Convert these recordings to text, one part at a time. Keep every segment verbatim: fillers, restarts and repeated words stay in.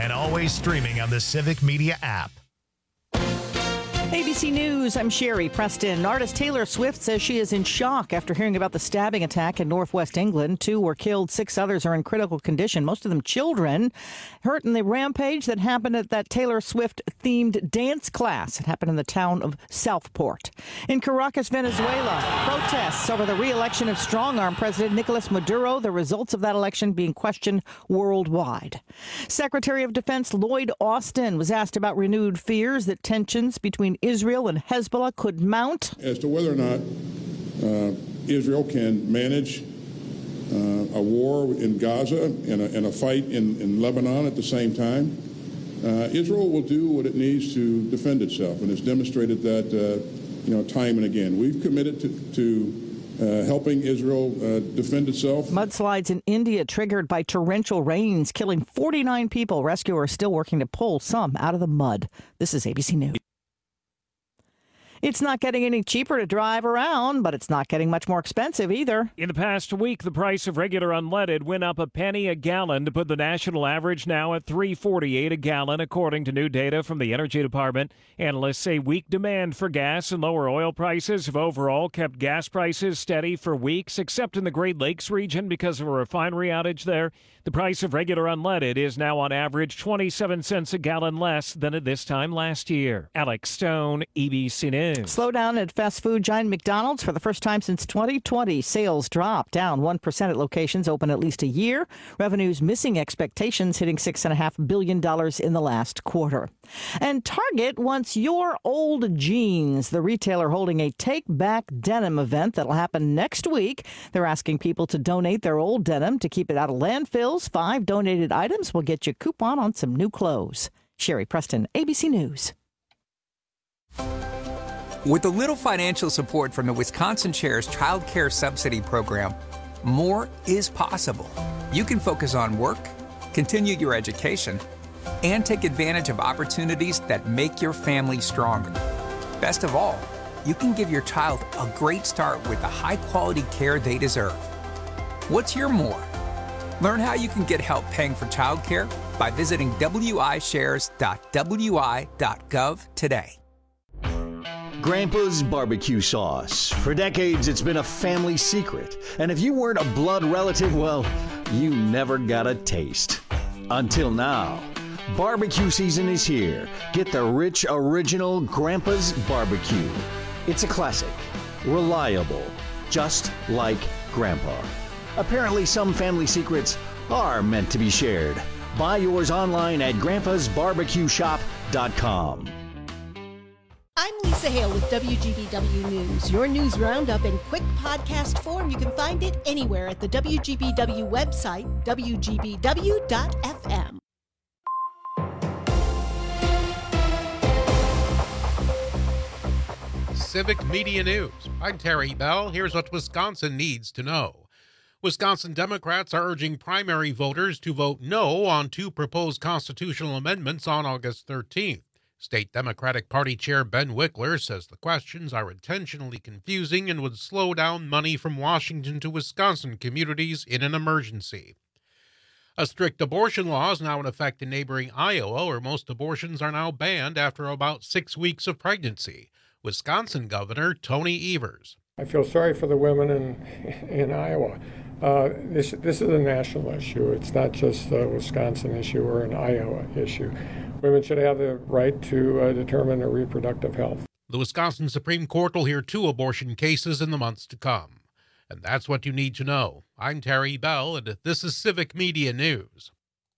and always streaming on the Civic Media app. A B C News, I'm Sherry Preston. Artist Taylor Swift says she is in shock after hearing about the stabbing attack in northwest England. Two were killed, six others are in critical condition, most of them children. Hurt in the rampage that happened at that Taylor Swift-themed dance class. It happened in the town of Southport. In Caracas, Venezuela, protests over the re-election of strong-arm President Nicolas Maduro, the results of that election being questioned worldwide. Secretary of Defense Lloyd Austin was asked about renewed fears that tensions between Israel and Hezbollah could mount. As to whether or not uh, Israel can manage uh, a war in Gaza and a, and a fight in, in Lebanon at the same time, uh, Israel will do what it needs to defend itself, and has demonstrated that uh, you know, time and again. We've committed to, to uh, helping Israel uh, defend itself. Mudslides in India triggered by torrential rains, killing forty-nine people. Rescuers still working to pull some out of the mud. This is A B C News. It's not getting any cheaper to drive around, but it's not getting much more expensive either. In the past week, the price of regular unleaded went up a penny a gallon to put the national average now at three forty-eight a gallon, according to new data from the Energy Department. Analysts say weak demand for gas and lower oil prices have overall kept gas prices steady for weeks, except in the Great Lakes region because of a refinery outage there. The price of regular unleaded is now on average twenty-seven cents a gallon less than at this time last year. Alex Stone, A B C News. Slowdown at fast food giant McDonald's for the first time since twenty twenty. Sales dropped, down one percent at locations open at least a year. Revenues missing expectations, hitting six point five billion dollars in the last quarter. And Target wants your old jeans. The retailer holding a Take Back Denim event that'll happen next week. They're asking people to donate their old denim to keep it out of landfills. Five donated items will get you a coupon on some new clothes. Sherry Preston, A B C News. With a little financial support from the Wisconsin Chair's Child Care Subsidy Program, more is possible. You can focus on work, continue your education, and take advantage of opportunities that make your family stronger. Best of all, you can give your child a great start with the high-quality care they deserve. What's your more? Learn how you can get help paying for childcare by visiting w i shares dot w i dot gov today. Grandpa's barbecue sauce. For decades, it's been a family secret. And if you weren't a blood relative, well, you never got a taste. Until now. Barbecue season is here. Get the rich, original Grandpa's barbecue. It's a classic. Reliable. Just like Grandpa. Apparently, some family secrets are meant to be shared. Buy yours online at grandpas barbecue shop dot com. I'm Lisa Hale with W G B W News. Your news roundup in quick podcast form. You can find it anywhere at the W G B W website, w g b w dot f m. Civic Media News. I'm Terry Bell. Here's what Wisconsin needs to know. Wisconsin Democrats are urging primary voters to vote no on two proposed constitutional amendments on August thirteenth. State Democratic Party Chair Ben Wickler says the questions are intentionally confusing and would slow down money from Washington to Wisconsin communities in an emergency. A strict abortion law is now in effect in neighboring Iowa, where most abortions are now banned after about six weeks of pregnancy. Wisconsin Governor Tony Evers. I feel sorry for the women in in Iowa. Uh, this this is a national issue. It's not just a Wisconsin issue or an Iowa issue. Women should have the right to uh, determine their reproductive health. The Wisconsin Supreme Court will hear two abortion cases in the months to come. And that's what you need to know. I'm Terry Bell, and this is Civic Media News.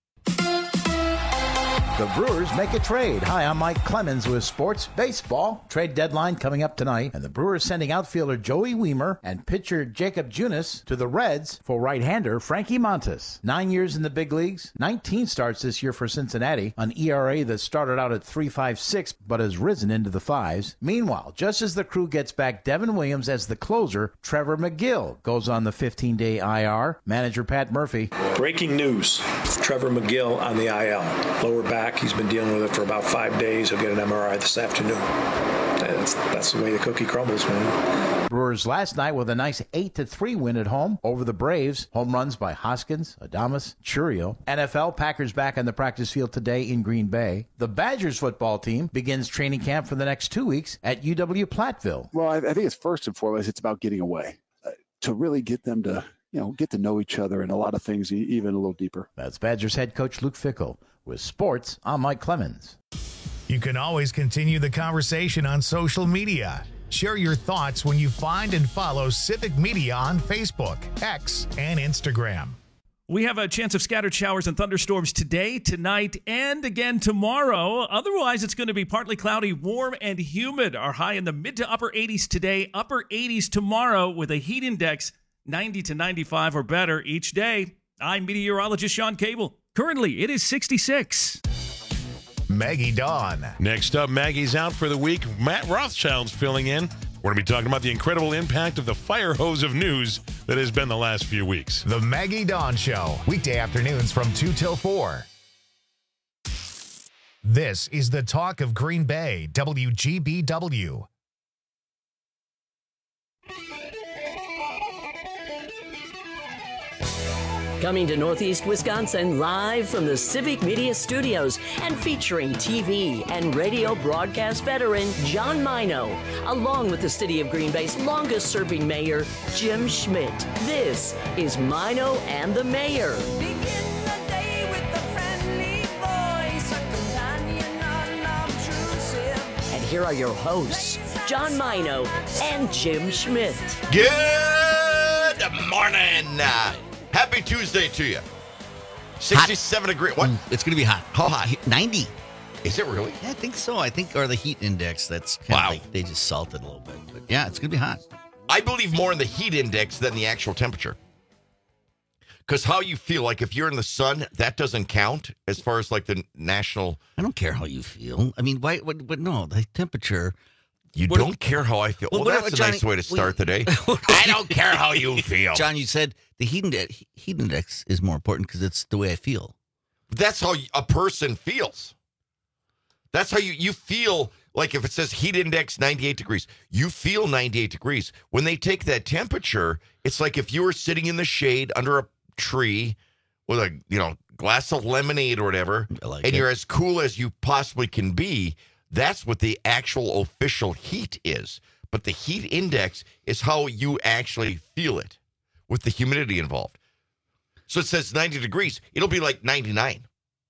The Brewers make a trade. Hi, I'm Mike Clemens with Sports Baseball. Trade deadline coming up tonight, and the Brewers sending outfielder Joey Wiemer and pitcher Jacob Junis to the Reds for right-hander Frankie Montas. Nine years in the big leagues, nineteen starts this year for Cincinnati, an E R A that started out at three point five six but has risen into the fives. Meanwhile, just as the crew gets back Devin Williams as the closer, Trevor McGill goes on the fifteen-day I R. Manager Pat Murphy. Breaking news, Trevor McGill on the I L. Lower back. He's been dealing with it for about five days. He'll get an M R I this afternoon. That's, that's the way the cookie crumbles, man. Brewers last night with a nice eight to three win at home over the Braves. Home runs by Hoskins, Adames, Churio. N F L, Packers back on the practice field today in Green Bay. The Badgers football team begins training camp for the next two weeks at U W Platteville. Well, I, I think it's first and foremost, it's about getting away uh, to really get them to, you know, get to know each other and a lot of things e- even a little deeper. That's Badgers head coach Luke Fickell. With sports, I'm Mike Clemens. You can always continue the conversation on social media. Share your thoughts when you find and follow Civic Media on Facebook, X, and Instagram. We have a chance of scattered showers and thunderstorms today, tonight, and again tomorrow. Otherwise, it's going to be partly cloudy, warm, and humid. Our high in the mid to upper eighties today, upper eighties tomorrow with a heat index ninety to ninety-five or better each day. I'm meteorologist Sean Cable. Currently, it is sixty-six. Maggie Dawn. Next up, Maggie's out for the week. Matt Rothschild's filling in. We're going to be talking about the incredible impact of the fire hose of news that has been the last few weeks. The Maggie Dawn Show, weekday afternoons from two till four. This is the talk of Green Bay, W G B W. Coming to Northeast Wisconsin live from the Civic Media Studios and featuring T V and radio broadcast veteran John Mino, along with the city of Green Bay's longest-serving mayor, Jim Schmidt. This is Mino and the Mayor. And here are your hosts, John Mino and Jim Schmidt. Good morning. Uh, happy Tuesday to you. sixty-seven degrees. What? Mm, it's going to be hot. How hot? ninety. Is it really? Yeah, I think so. I think, or the heat index, that's kind Wow. of like they just salted a little bit. But yeah, it's going to be hot. I believe more in the heat index than the actual temperature. Because how you feel, like if you're in the sun, that doesn't count as far as like the national. I don't care how you feel. I mean, why? What? What? No, the temperature. You What- don't care how I feel. Well, Well, what- that's a Johnny, nice way to start well, the day. I don't care how you feel. John, you said the heat index, heat index is more important because it's the way I feel. That's how a person feels. That's how you, you feel. Like if it says heat index ninety-eight degrees, you feel ninety-eight degrees. When they take that temperature, it's like if you were sitting in the shade under a tree with a you know glass of lemonade or whatever, like and it. you're as cool as you possibly can be. That's what the actual official heat is. But the heat index is how you actually feel it with the humidity involved. So it says ninety degrees. It'll be like ninety-nine.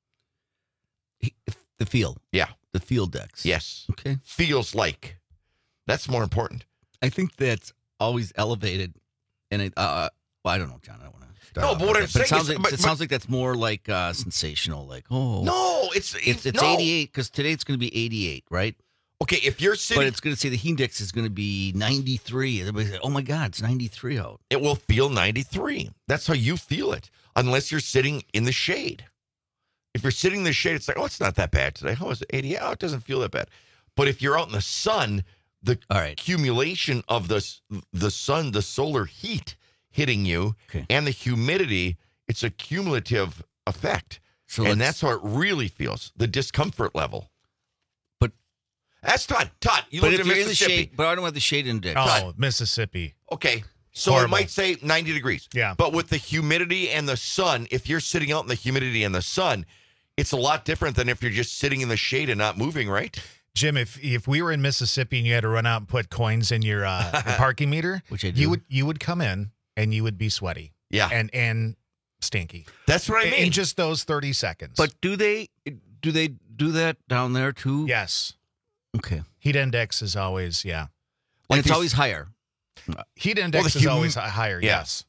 The feel. Yeah. The feel dex. Yes. Okay. Feels like. That's more important. I think that's always elevated. And it, uh, well, I don't know, John. I don't want to. No, but what I'm it saying sounds is- like, but- it sounds like that's more like uh, sensational. Like, oh. No, it's It's, it's no. eighty-eight because today it's going to be eighty-eight, right? Okay, if you're sitting. But it's going to say the heat index is going to be ninety-three. Everybody's like, oh my God, it's ninety-three out. It will feel ninety-three. That's how you feel it, unless you're sitting in the shade. If you're sitting in the shade, it's like, oh, it's not that bad today. How is it? eighty? Oh, it doesn't feel that bad. But if you're out in the sun, the accumulation of the, the sun, the solar heat hitting you, okay. and the humidity, it's a cumulative effect. So and let's- that's how it really feels, the discomfort level. But that's Todd. Todd, you but lived if in you're in the Mississippi. shade, but I don't have the shade index. Oh, Mississippi. Okay. So Horrible. it might say ninety degrees. Yeah. But with the humidity and the sun, if you're sitting out in the humidity and the sun, it's a lot different than if you're just sitting in the shade and not moving, right? Jim, if if we were in Mississippi and you had to run out and put coins in your, uh, your parking meter, Which I do. you would you would come in and you would be sweaty. Yeah. And and stinky. That's what I In- mean. In just those thirty seconds. But do they do they do that down there too? yes. Okay. Heat index is always, yeah. And it's these- always higher. Heat index the is hum- always hi- higher, Yeah. yes.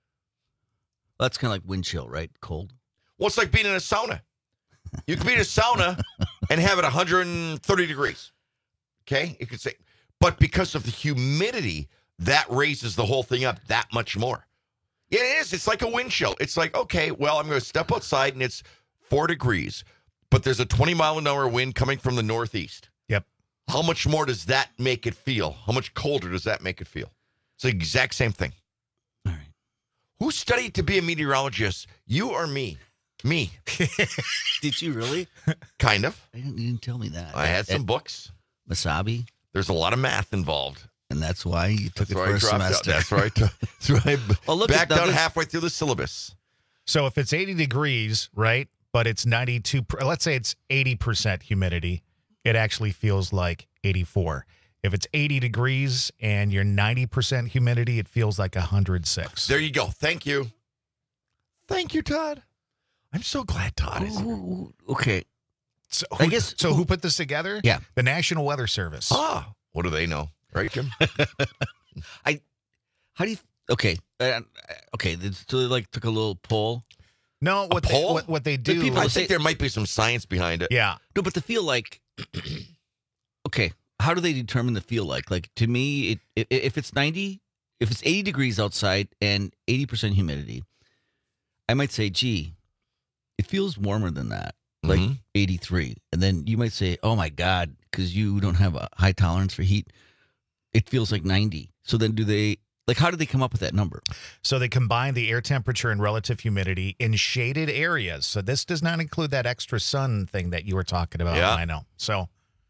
That's kind of like wind chill, right? Cold. Well, it's like being in a sauna. You can be in a sauna and have it one hundred thirty degrees. Okay? You could say, but because of the humidity, that raises the whole thing up that much more. Yeah, it is. It's like a wind chill. It's like, okay, well, I'm going to step outside and it's four degrees, but there's a twenty mile an hour wind coming from the northeast. Yep. How much more does that make it feel? How much colder does that make it feel? It's the exact same thing. All right. Who studied to be a meteorologist? You or me? Me. Did you really? Kind of. I didn't, you didn't tell me that. I had At- some at books. Wasabi. There's a lot of math involved. and that's why you took That's it why for I a dropped out. semester. That's right. That's right. Well, look, backed now out this- halfway through the syllabus. So if it's eighty degrees, right, but it's ninety-two, per- let's say it's eighty percent humidity, it actually feels like eighty-four. If it's eighty degrees and you're ninety percent humidity, it feels like one hundred six. There you go. Thank you. Thank you, Todd. I'm so glad Todd is here. Ooh, okay. So, I who, guess- so who put this together? Yeah. The National Weather Service. Ah, what do they know? Right, Jim? I. How do you? Okay. Uh, okay. So they like took a little poll. No, what they, poll? what, what they The do. people I say- think there might be some science behind it. yeah. No, but to feel like. Okay. How do they determine the feel like? Like to me, it, it, if it's ninety, if it's eighty degrees outside and eighty percent humidity, I might say, gee, it feels warmer than that, like Mhm. eighty-three. And then you might say, oh my God, because you don't have a high tolerance for heat, it feels like ninety. So then do they, like, how do they come up with that number? So they combine the air temperature and relative humidity in shaded areas. So this does not include that extra sun thing that you were talking about. Yeah. I know. So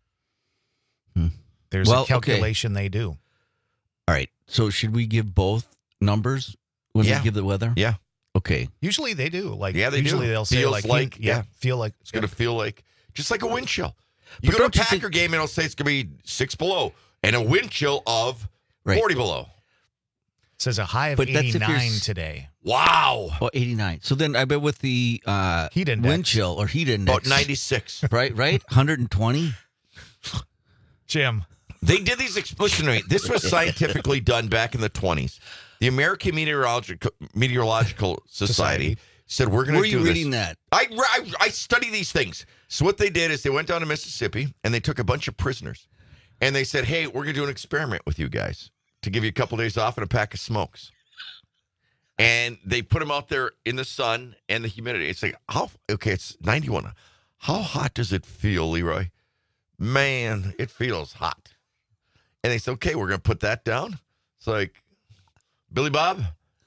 Hmm. there's Well, a okay. calculation they do. All right. So should we give both numbers when Yeah. we give the weather? Yeah. Okay. Usually they do. Like Yeah, they do. usually they'll say Feels like, like- yeah, yeah. feel like It's going to feel like, just like a wind chill. You But go to a don't you Packer think- game and it'll say it's going to be six below and a wind chill of Right. forty below. It says a high of But that's if you're eighty-nine s- today. Wow. Oh, eighty-nine. So then I bet with the uh, Heat index. wind chill or heat index. About ninety-six. Right, right? one hundred twenty? Jim. They did these explicitly. This was scientifically done back in the twenties. The American Meteorological Meteorological Society, Society. said we're going Where to are do you this. reading that? I, I I study these things. So what they did is they went down to Mississippi and they took a bunch of prisoners, and they said, "Hey, we're going to do an experiment with you guys to give you a couple days off and a pack of smokes." And they put them out there in the sun and the humidity. It's like, how? Okay, it's ninety-one. How hot does it feel, Leroy? Man, it feels hot. And they said, okay, we're going to put that down. It's like, Billy Bob?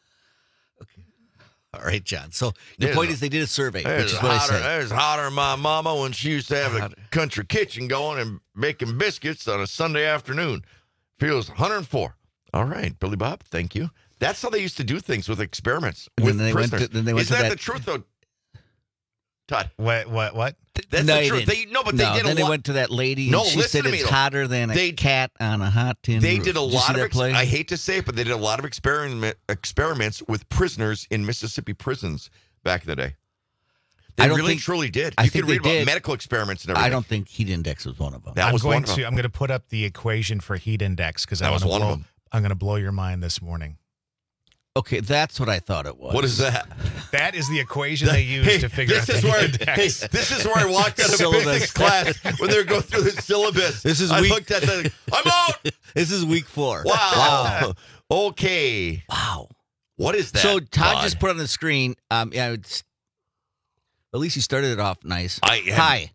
All right, John. So the It point is- is they did a survey, It which is is what I hotter, said. it is hotter than my mama when she used to have a country kitchen going and making biscuits on a Sunday afternoon. Feels one hundred four. All right, Billy Bob, thank you. That's how they used to do things with experiments And with then they went prisoners. to- then they went Isn't to that, that- the truth, though, Todd? What what what? That's no, the they truth. didn't. They, no, but no, they did then a they lot. went to that lady and No, she listen said to me, it's though. hotter than a They- cat on a hot tin They roof. did a you see lot of. that Ex- play? I hate to say it, but they did a lot of experiment experiments with prisoners in Mississippi prisons back in the day. They I don't really think- truly did. I You think could read they about did. medical experiments and everything. I don't think heat index was one of them. That I'm was going one of to them. I'm going to put up the equation for heat index because That I was wanna one of blow, them. I'm going to blow your mind this morning. Okay, that's what I thought it was. What is that? That is the equation they use Hey, to figure this out is the where, heat index. Hey, this is where I walked out of Syllabus. physics class when they were going through the syllabus. This is I week- looked at the. I'm out. This is week four. Wow. Okay. Wow. What is that? So Todd just put on the screen. Um, yeah, it's, at least he started it off nice. I had- Hi.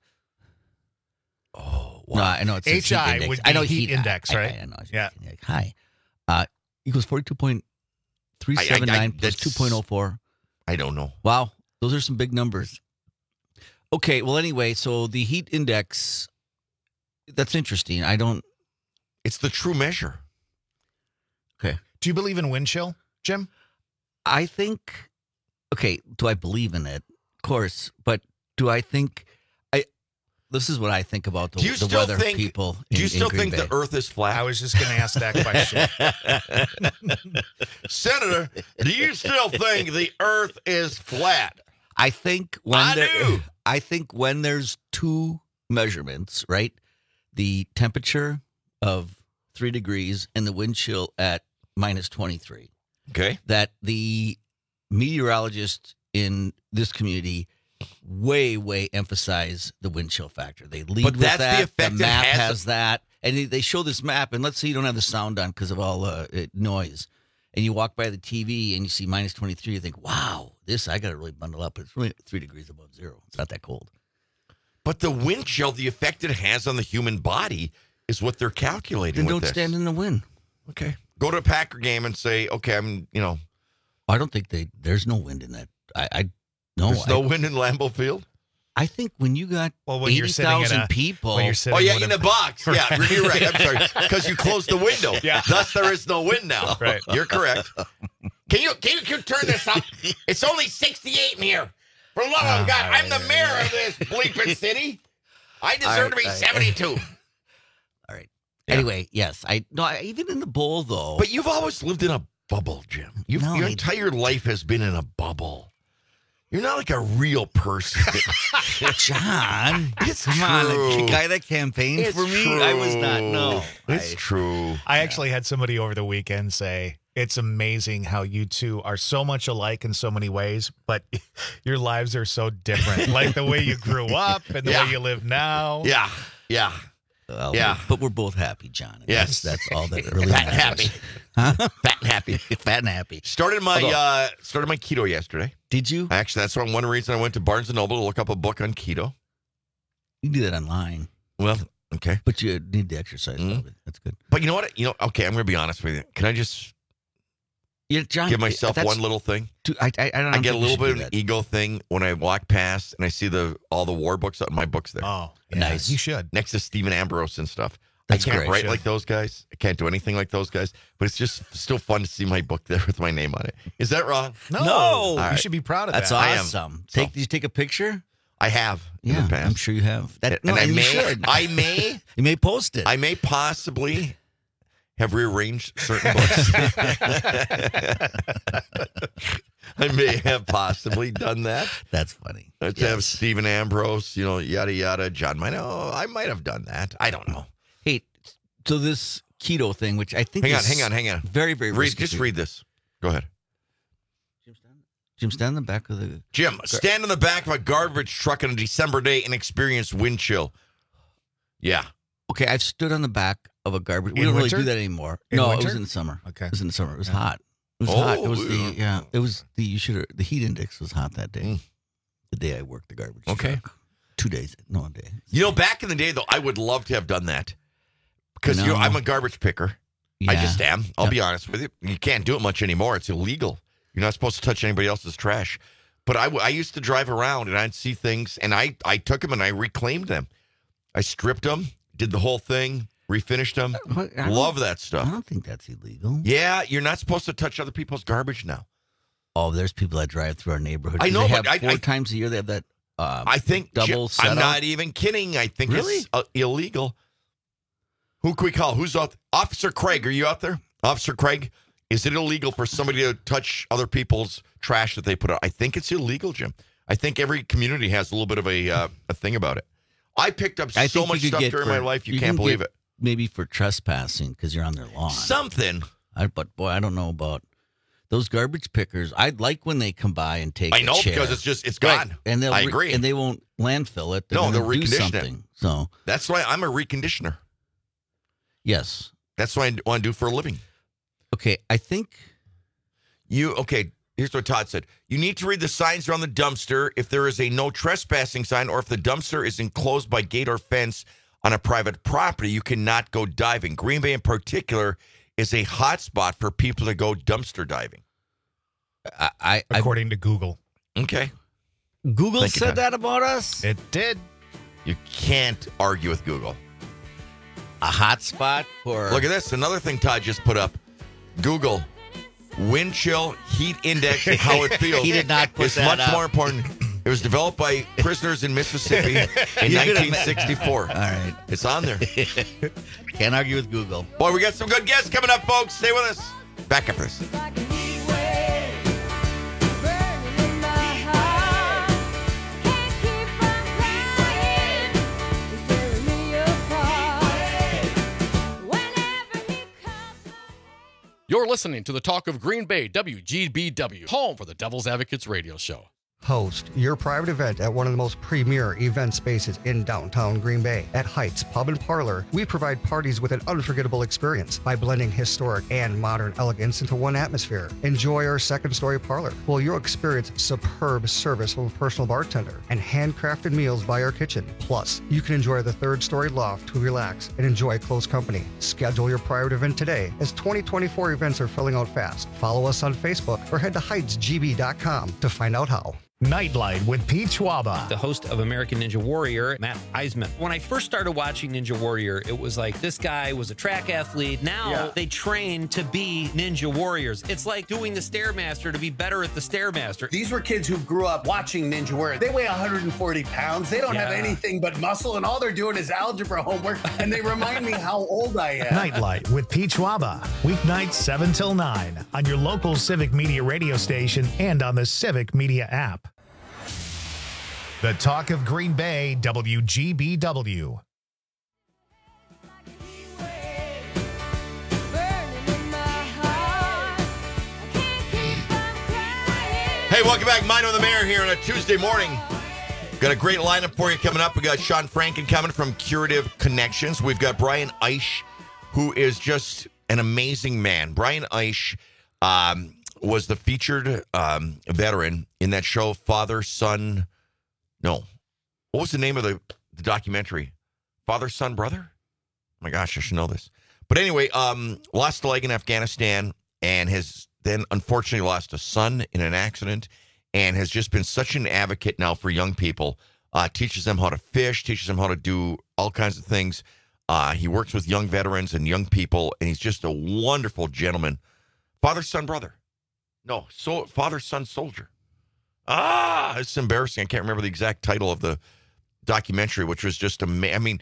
Oh, No, I know it's H I would be I know heat index, I- I- right? I, know. Yeah. Hi. Uh, equals forty-two point three seven I- I- nine plus two that's- point oh four. I don't know. Wow, those are some big numbers. Okay, well, anyway, so the heat index, that's interesting. I don't. It's the true measure. Okay. Do you believe in wind chill, Jim? I think. Okay, do I believe in it? Of course, but do I think? I. This is what I think about the, Do you the still weather think? people. Do you in- still in Green think Bay. the Earth is flat? I was just going to ask that question. Senator, do you still think the Earth is flat? I think when I there, do. I think when there's two measurements, right? The temperature of three degrees and the wind chill at minus twenty-three. Okay. That the meteorologists in this community way, way emphasize the wind chill factor. They lead But with that's the that. effect it map has- has that. And they- they show this map, and let's say you don't have the sound on because of all uh, it, noise. And you walk by the T V and you see minus twenty-three, you think, wow, this, I got to really bundle up. It's really three degrees above zero. It's not that cold. But the wind chill, the effect it has on the human body is what they're calculating Then with don't this. stand in the wind. Okay. Go to a Packer game and say, okay, I'm, you know. I don't think they, there's no wind in that. I, I no. There's I, no wind in Lambeau Field? I think when you got Well, when you're eighty sitting in thousand a- people. when you're sitting Oh, yeah, with in a- a box. Yeah, Right. you're right. I'm sorry. Because you closed the window. Yeah. Thus, there is no wind now. Right. You're correct. Can you, can you can you turn this up? It's only sixty-eight in here. For the love of God, I'm the mayor of this bleeping city. I deserve All right, to be all right. seventy-two. All right. Anyway, yes, I no. I, even in the bowl though. But you've always lived in a bubble, Jim. You've, No, your I- entire life has been in a bubble. You're not like a real person. John, It's come on, true. the guy that campaigned It's for me, I was not. true. No, It's I- true. I actually had somebody over the weekend say, it's amazing how you two are so much alike in so many ways, but your lives are so different. Like the way you grew up and the Yeah. way you live now. Yeah. Yeah. Well, Yeah. but we're both happy, John. and Yes. that's, that's all that really Fat and matters. happy. Huh? Fat and happy. Fat and happy. Started my Although- uh started my keto yesterday. Did you? Actually, that's one one reason I went to Barnes and Noble to look up a book on keto. You can do that online, Well, okay. but you need the exercise Mm. of it. That's good. But you know what? You know, okay, I'm gonna be honest with you. Can I just Yeah, John. give myself that's one little thing? too- I, I, I don't. I get a think you little should bit do of an that. ego thing when I walk past and I see the all the war books out. My books there Oh, yeah, Nice. You should. next to Stephen Ambrose and stuff. That's I can't great. write Should. like those guys. I can't do anything like those guys. But it's just still fun to see my book there with my name on it. Is that wrong? No. No. You right. should be proud of That's that. I am. awesome. So- Take. Did you take a picture? I have in Yeah, the past. I'm sure you have. That, And no, I and you may, should. I may, You may post it. I may possibly have rearranged certain books. I may have possibly done that. That's funny. Let's Yes. have Stephen Ambrose, you know, yada yada. John Mino. I might have done that. I don't know. Hey, so this keto thing, which I think Hang on, is hang on, hang on. very, very Read, risky just for you. read this. Go ahead. Jim, stand in the back of the. Jim, stand in the back of a garbage truck on a December day and experience wind chill. Yeah. Okay, I've stood on the back of a garbage. We In don't winter? really do that anymore. In no, winter? it was in the summer. Okay. It was in the summer. It was Yeah. hot. It was Oh, hot. It was the yeah. yeah. It was the you should the heat index was hot that day. Mm. The day I worked the garbage. Okay. truck. Two days. No a day. You know, back in the day, though, I would love to have done that. Because you know, No. I'm a garbage picker. Yeah. I just am. I'll Yeah. be honest with you. You can't do it much anymore. It's illegal. You're not supposed to touch anybody else's trash. But I, w- I used to drive around and I'd see things, and I, I took them and I reclaimed them. I stripped them, did the whole thing, refinished them. What? I don't- Love that I stuff. don't think that's illegal. Yeah, you're not supposed to touch other people's garbage now. Oh, there's people that drive through our neighborhood. I know, They but have I- four I- times a year they have that. Uh, I think double Jim, I'm setup. not even kidding. I think Really? it's uh, illegal. Who can we call? Who's out? Officer Craig, are you out there? Officer Craig, is it illegal for somebody to touch other people's trash that they put out? I think it's illegal, Jim. I think every community has a little bit of a uh, a thing about it. I picked up I so think you much could stuff get during for- my life, you, you can't can believe get- it. Maybe for trespassing because you're on their lawn. Something. I, but boy, I don't know about those garbage pickers. I like when they come by and take. I a know chair. because it's just it's Right. gone. and they'll I re- agree. and they won't landfill it. They're No, gonna they'll do recondition it. something. So That's why I'm a reconditioner. yes, That's what I want to do for a living. okay. I think You okay? Here's what Todd said. You need to read the signs around the dumpster if there is a no trespassing sign or if the dumpster is enclosed by gate or fence on a private property, you cannot go diving. Green Bay in particular is a hot spot for people to go dumpster diving. I, I, I According to Google. Okay. Google Thank you, said Todd. that about us. It did. You can't argue with Google. A hot spot for Look at this. Another thing Todd just put up. Google. Wind chill, heat index, and how it feels. He did not put is that much up. more important. It was developed by prisoners in Mississippi in You're gonna- nineteen sixty-four. All right, It's on there. can't argue with Google. Boy, we got some good guests coming up, folks. Stay with us. Back after this. You're listening to the Talk of Green Bay, W G B W, home for the Devil's Advocates radio show. Host your private event at one of the most premier event spaces in downtown Green Bay. At Heights Pub and Parlor, we provide parties with an unforgettable experience by blending historic and modern elegance into one atmosphere. Enjoy our second story parlor, where you'll experience superb service from a personal bartender and handcrafted meals by our kitchen. Plus, you can enjoy the third story loft to relax and enjoy close company. Schedule your private event today, as twenty twenty-four events are filling out fast. Follow us on Facebook or head to heights g b dot com to find out how. Nightlight with Pete Schwaba. The host of American Ninja Warrior, Matt Eisman. When I first started watching Ninja Warrior, it was like this guy was a track athlete. Now Yeah. they train to be Ninja Warriors. It's like doing the Stairmaster to be better at the Stairmaster. These were kids who grew up watching Ninja Warrior. They weigh one hundred forty pounds. They don't have Yeah. anything but muscle, and all they're doing is algebra homework, and they remind me how old I am. Nightlight with Pete Schwaba. Weeknights seven till nine on your local Civic Media radio station and on the Civic Media app. The Talk of Green Bay, W G B W. Hey, welcome back. Mine on the Mayor here on a Tuesday morning. Got a great lineup for you coming up. We got Sean Franken coming from Curative Connections. We've got Brian Eisch, who is just an amazing man. Brian Eisch um, was the featured um, veteran in that show, Father, Son... No. What was the name of the, the documentary? Father, Son, Brother? Oh my gosh, I should know this. But anyway, um, lost a leg in Afghanistan and has then unfortunately lost a son in an accident and has just been such an advocate now for young people. Uh, teaches them how to fish, teaches them how to do all kinds of things. Uh, he works with young veterans and young people, and he's just a wonderful gentleman. Father, Son, Brother. No, so Father, Son, Soldier. Ah, it's embarrassing. I can't remember the exact title of the documentary, which was just amazing. I mean,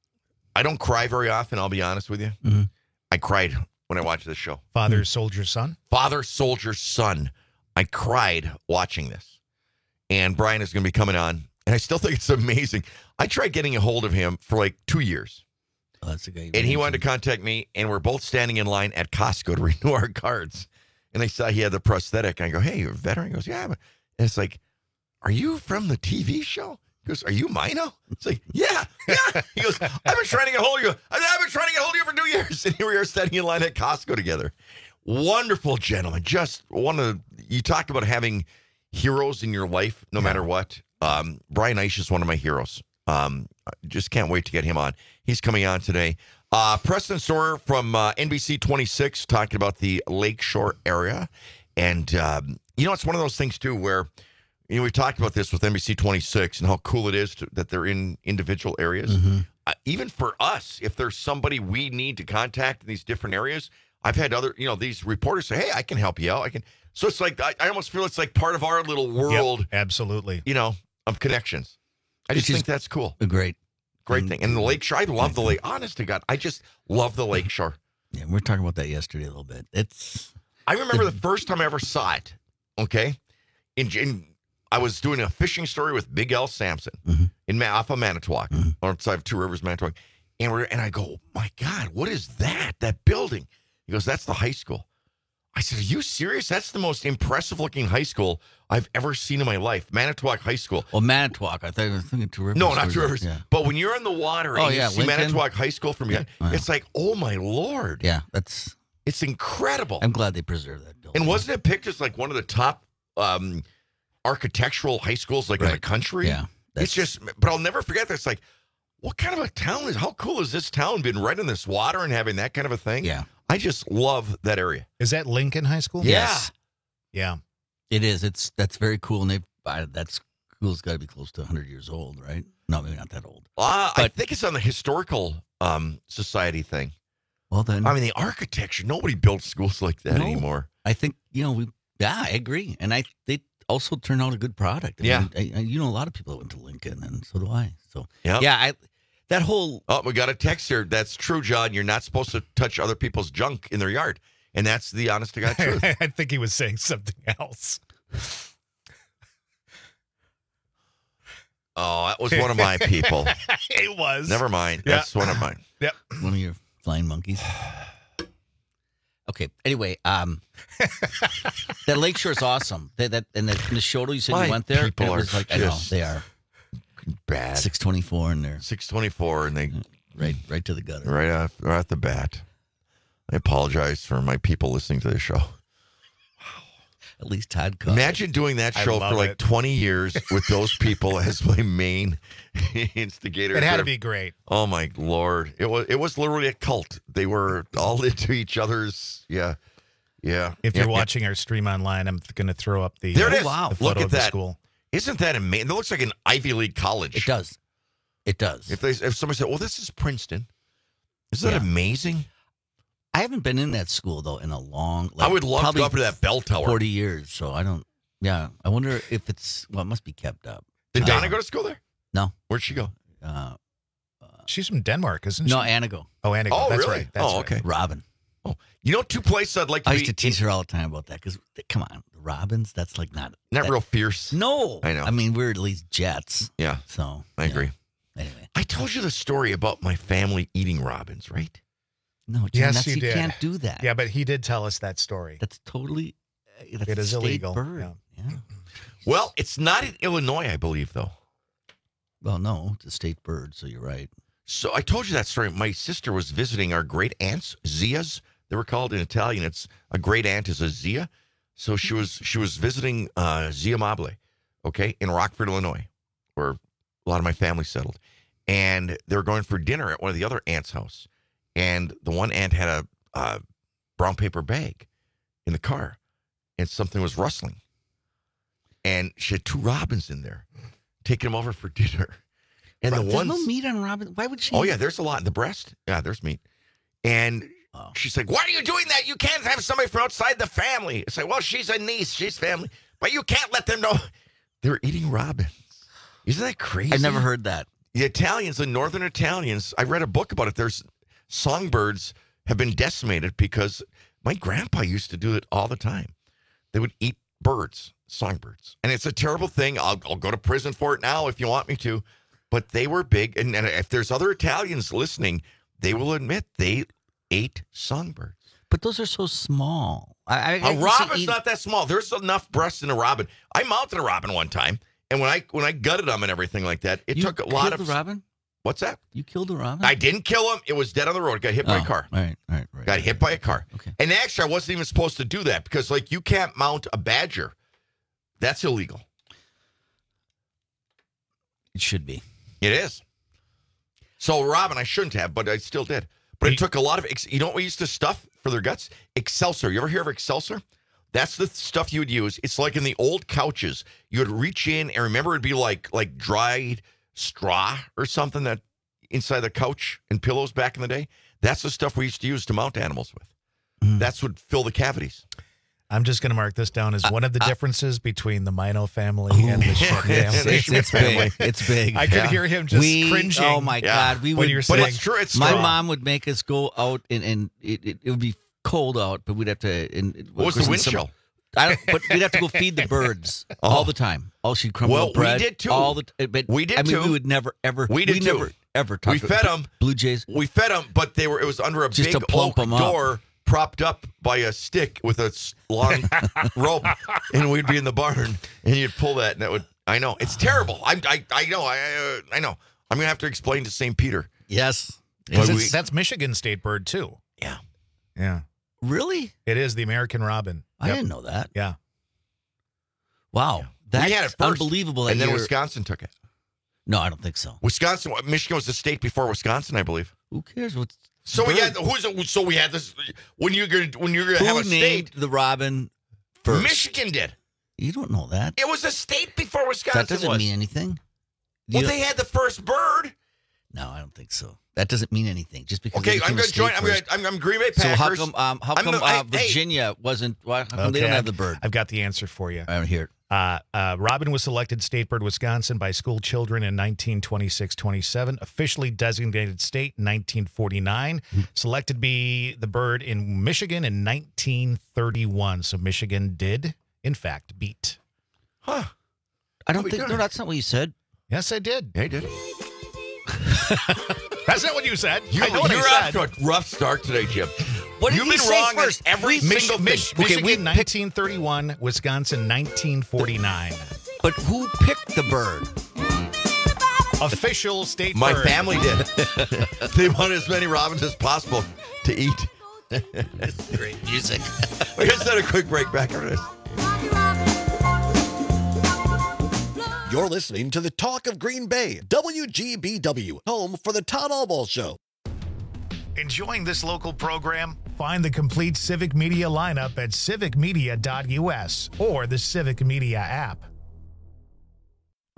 I don't cry very often, I'll be honest with you. Mm-hmm. I cried when I watched this show. Father, Soldier, Son? Father, Soldier, Son. I cried watching this. And Brian is going to be coming on. And I still think it's amazing. I tried getting a hold of him for like two years. Oh, that's a guy. And he wanted to contact me, and we're both standing in line at Costco to renew our cards. And I saw he had the prosthetic. And I go, hey, you're a veteran? He goes, yeah. But and it's like, are you from the T V show? He goes, are you Mino? It's like, yeah, yeah. He goes, I've been trying to get hold of you. I've been trying to get hold of you for two years. And here we are standing in line at Costco together. Wonderful gentleman. Just one of the, you talk about having heroes in your life, no yeah. matter what. Um, Brian Eisch is one of my heroes. Um, just can't wait to get him on. He's coming on today. Uh, Preston Storer from uh, N B C twenty-six talking about the Lakeshore area. And, um, you know, it's one of those things, too, where, you know, we talked about this with N B C twenty-six and how cool it is to, that they're in individual areas. Mm-hmm. Uh, even for us, if there's somebody we need to contact in these different areas, I've had other, you know, these reporters say, hey, I can help you out. I can. So it's like, I, I almost feel it's like part of our little world. Yep, absolutely. You know, of connections. I just Which think that's cool. A great. Great thing. And the Lakeshore, I love the lake. Honest to God, I just love the Lakeshore. Yeah, we were talking about that yesterday a little bit. It's. I remember the first time I ever saw it, okay? In, in I was doing a fishing story with Big Al Sampson mm-hmm. in Ma- off of Manitowoc, mm-hmm. outside of Two Rivers, Manitowoc. And we're and I go, my God, what is that? That building? He goes, that's the high school. I said, are you serious? That's the most impressive looking high school I've ever seen in my life. Manitowoc High School. Well, Manitowoc. I thought you were thinking Two Rivers. No, not Two Rivers. Yeah. But when you're in the water and oh, you yeah, see Lincoln. Manitowoc High School from behind, yeah. it's like, oh my Lord. Yeah, that's. It's incredible. I'm glad they preserved that building. And wasn't it picked as like one of the top um, architectural high schools like right. in the country? Yeah. It's just, but I'll never forget this. Like, what kind of a town is, how cool is this town being right in this water and having that kind of a thing? Yeah. I just love that area. Is that Lincoln High School? Yes. Yeah. It is. It's, that's very cool. And they've, uh, that school's got to be close to one hundred years old, right? No, maybe not that old. Uh, but, I think it's on the historical um, society thing. Well, then. I mean, the architecture, nobody builds schools like that no, anymore. I think, you know, we, yeah, I agree. And I, they also turn out a good product. I yeah. mean, I, I, you know, a lot of people that went to Lincoln, and so do I. So, yep. yeah, I, that whole. Oh, we got a text here. That's true, John. You're not supposed to touch other people's junk in their yard. And that's the honest to God truth. I think he was saying something else. Oh, that was one of my people. It was. Never mind. Yeah. That's one of mine. Yep. One of your flying monkeys. Okay. Anyway, um, that Lakeshore is awesome. That, that and the, the Shoto, you said my you went there. People it are was like, I know they are bad. Six twenty four in there. Six twenty four, and they right, right to the gutter. Right off, right at the bat. I apologize for my people listening to this show. At least Todd caught Imagine it. doing that show for like it. twenty years with those people as my main instigators. It had to be great. Oh my Lord. It was it was literally a cult. They were all into each other's yeah. Yeah. If yeah, you're yeah. watching our stream online, I'm going to throw up the There it uh, is. Wow. The Look photo at of the that. school. Isn't that amazing? It looks like an Ivy League college. It does. It does. If they, if somebody said, "Well, this is Princeton," isn't that Yeah. amazing? I haven't been in that school though in a long. Like, I would love to probably go up to that bell tower. Forty years, so I don't. Yeah, I wonder if it's well, it must be kept up. Did Uh, Donna go to school there? No. Where'd she go? Uh, She's from Denmark, isn't she? no, Anago. Oh, Anago. Oh, That's really? right. That's Oh, right. okay. Robin. Oh, you know, two places I'd like to I be. used to tease her all the time about that because, come on, the Robins. That's like not Not that- real fierce. No, I know. I mean, we're at least Jets. Yeah, So I you agree. know, Anyway, I told you the story about my family eating robins, right? no, Jim, Yes, that's, you you did. can't do that. Yeah, but he did tell us that story. That's totally. uh, That's It a is state illegal. Bird. Yeah. Yeah. Well, it's not in Illinois, I believe, though. Well, no, it's a state bird, so you're right. So I told you that story. My sister was visiting our great aunts, Zias. They were called in Italian. It's a great aunt is a Zia. So she was she was visiting uh, Zia Mable, okay, in Rockford, Illinois, where a lot of my family settled. And they were going for dinner at one of the other aunts' house. And the one aunt had a uh, brown paper bag in the car, and something was rustling. And she had two robins in there, taking them over for dinner. And the There's ones, no meat on Robin. Why would she? oh yeah, there's a lot in the breast. Yeah, there's meat. And Oh. she's like, "Why are you doing that? You can't have somebody from outside the family." It's like, "Well, she's a niece, she's family, but you can't let them know they're eating robins." Isn't that crazy? I never heard that. The Italians, the northern Italians, I read a book about it. There's songbirds have been decimated because my grandpa used to do it all the time. They would eat birds, songbirds. And it's a terrible thing. I'll, I'll go to prison for it now if you want me to. But they were big. And, and if there's other Italians listening, they will admit they ate songbirds. But those are so small. I, I, I A used to robin's eat- not that small. There's enough breast in a robin. I mounted a robin one time. And when I when I gutted them and everything like that, it You took a lot killed of... the robin? What's that? You killed a robin? I didn't kill him. It was dead on the road. Got hit by Oh, a car. Right, right, right. Got hit by a car. Okay. And actually, I wasn't even supposed to do that because, like, you can't mount a badger. That's illegal. It should be. It is. So, Robin, I shouldn't have, but I still did. But it took a lot of, ex- you know what we used to stuff for their guts? Excelsior. You ever hear of Excelsior? That's the stuff you would use. It's like in the old couches. You would reach in and remember it'd be like like dried straw or something that inside the couch and pillows back in the day. That's the stuff we used to use to mount animals with. Mm. That's what fill the cavities. I'm just going to mark this down as Uh, one of the uh, differences between the Mino family and the Schmidt Yeah, family. It's, it's big. It's big. I could Yeah. hear him just we, cringing. Oh my Yeah. God, we when would. you're But saying, it's true. It's my strong. mom would make us go out, and, and it, it, it would be cold out, but we'd have to. And, What was of course, the in wind some- chill? I don't, but we'd have to go feed the birds all the time. Oh, she'd crumble Well, up bread. we did too. All the, t- but We did I mean, too. we would never ever. We did too. Never ever. Talk We to- fed 'em. Blue Jays. We fed them, but they were. It was under a Just big to plump oak 'em up. door propped up by a stick with a s- long rope, and we'd be in the barn, and you'd pull that, and that would. I know it's terrible. I I I know. I uh, I know. I'm gonna have to explain to Saint Peter. Yes. But Because we- it's- that's Michigan state bird too. Yeah. Yeah, Really? it is the American robin. I Yep. didn't know that. Yeah. Wow. That's we had it first, unbelievable. That and then you're- Wisconsin took it. No, I don't think so. Wisconsin, Michigan was the state before Wisconsin, I believe. Who cares? What's So we bird? had who's it- so we had this when you're gonna when you're gonna Who have a named state. the robin first? Michigan did. You don't know that. It was a state before Wisconsin. That doesn't was. mean anything. Well, You- they had the first bird. No, I don't think so. That doesn't mean anything. Just because. Okay, they I'm became a going to state join. I'm going. first. to I'm, I'm Green Bay So Packers. how come? Um, how I'm come the- uh, hey, hey. Virginia wasn't? Why? How come they Okay, don't have I've- the bird? I've got the answer for you. I don't hear it. Uh, uh, Robin was selected state bird Wisconsin by school children in nineteen twenty-six twenty-seven, officially designated state in nineteen forty-nine, selected to be the bird in Michigan in nineteen thirty-one. So Michigan did, in fact, beat. Huh? I don't we think. done No, it. that's not what you said. Yes, I did. They did. That's not what you said. You, I know what you're I off said. to a rough start today, Jim. What did You've he been say wrong first? on every Mich- single Mich- thing. Okay, Michigan we picked- nineteen thirty-one, Wisconsin nineteen forty-nine. But who picked the bird? Official state My bird. family did. They wanted as many robins as possible to eat. That's great music. We're going to set a quick break. Back after this. You're listening to the Talk of Green Bay, W G B W, home for the Todd Albaugh Show. Enjoying this local program? Find the complete Civic Media lineup at civic media dot U S or the Civic Media app.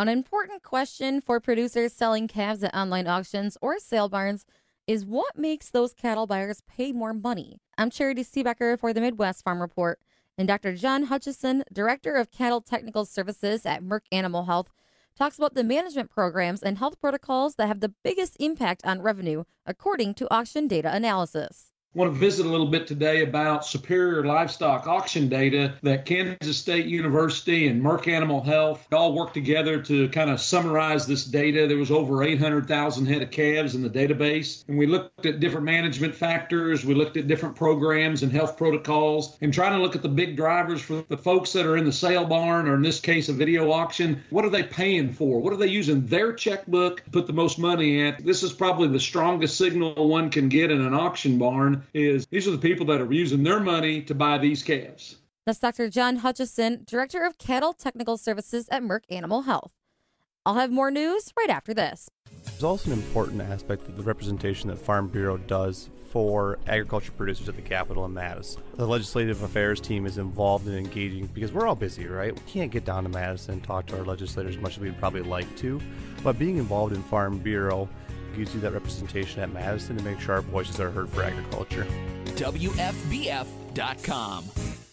An important question for producers selling calves at online auctions or sale barns is what makes those cattle buyers pay more money. I'm Charity Seebecker for the Midwest Farm Report, and Doctor John Hutchison, Director of Cattle Technical Services at Merck Animal Health, talks about the management programs and health protocols that have the biggest impact on revenue, according to auction data analysis. I want to visit a little bit today about superior livestock auction data that Kansas State University and Merck Animal Health all worked together to kind of summarize this data. There was over eight hundred thousand head of calves in the database, and we looked at different management factors. We looked at different programs and health protocols, and trying to look at the big drivers for the folks that are in the sale barn, or in this case, a video auction. What are they paying for? What are they using their checkbook to put the most money at? This is probably the strongest signal one can get in an auction barn. Is these are the people that are using their money to buy these calves. That's Doctor John Hutchison, Director of Cattle Technical Services at Merck Animal Health. I'll have more news right after this. There's also an important aspect of the representation that Farm Bureau does for agriculture producers at the Capitol in Madison. The legislative affairs team is involved in engaging because we're all busy, right? We can't get down to Madison and talk to our legislators as much as we'd probably like to, but being involved in Farm Bureau gives you that representation at Madison to make sure our voices are heard for agriculture. W F B F dot com.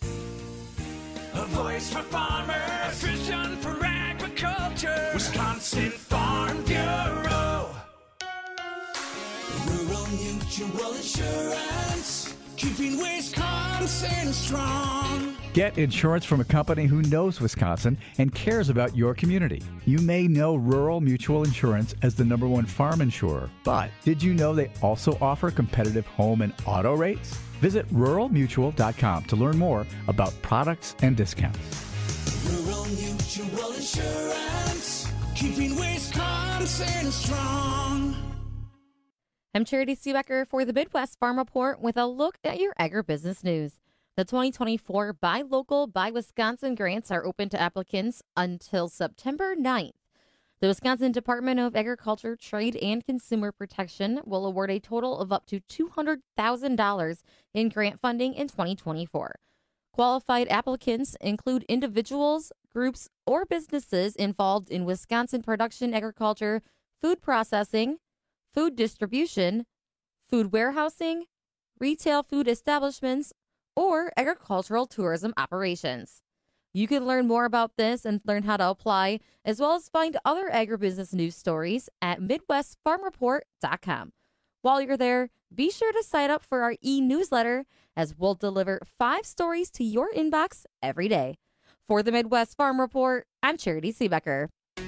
A voice for farmers, a vision for agriculture. Wisconsin Farm Bureau. Rural Mutual Insurance, keeping Wisconsin strong. Get insurance from a company who knows Wisconsin and cares about your community. You may know Rural Mutual Insurance as the number one farm insurer, but did you know they also offer competitive home and auto rates? Visit rural mutual dot com to learn more about products and discounts. Rural Mutual Insurance, keeping Wisconsin strong. I'm Charity Seebecker for the Midwest Farm Report with a look at your agribusiness news. The twenty twenty-four Buy Local, Buy Wisconsin grants are open to applicants until September ninth. The Wisconsin Department of Agriculture, Trade, and Consumer Protection will award a total of up to two hundred thousand dollars in grant funding in twenty twenty-four. Qualified applicants include individuals, groups, or businesses involved in Wisconsin production agriculture, food processing, food distribution, food warehousing, retail food establishments, or agricultural tourism operations. You can learn more about this and learn how to apply, as well as find other agribusiness news stories at midwest farm report dot com. While you're there, be sure to sign up for our e-newsletter, as we'll deliver five stories to your inbox every day. For the Midwest Farm Report, I'm Charity Seebecker.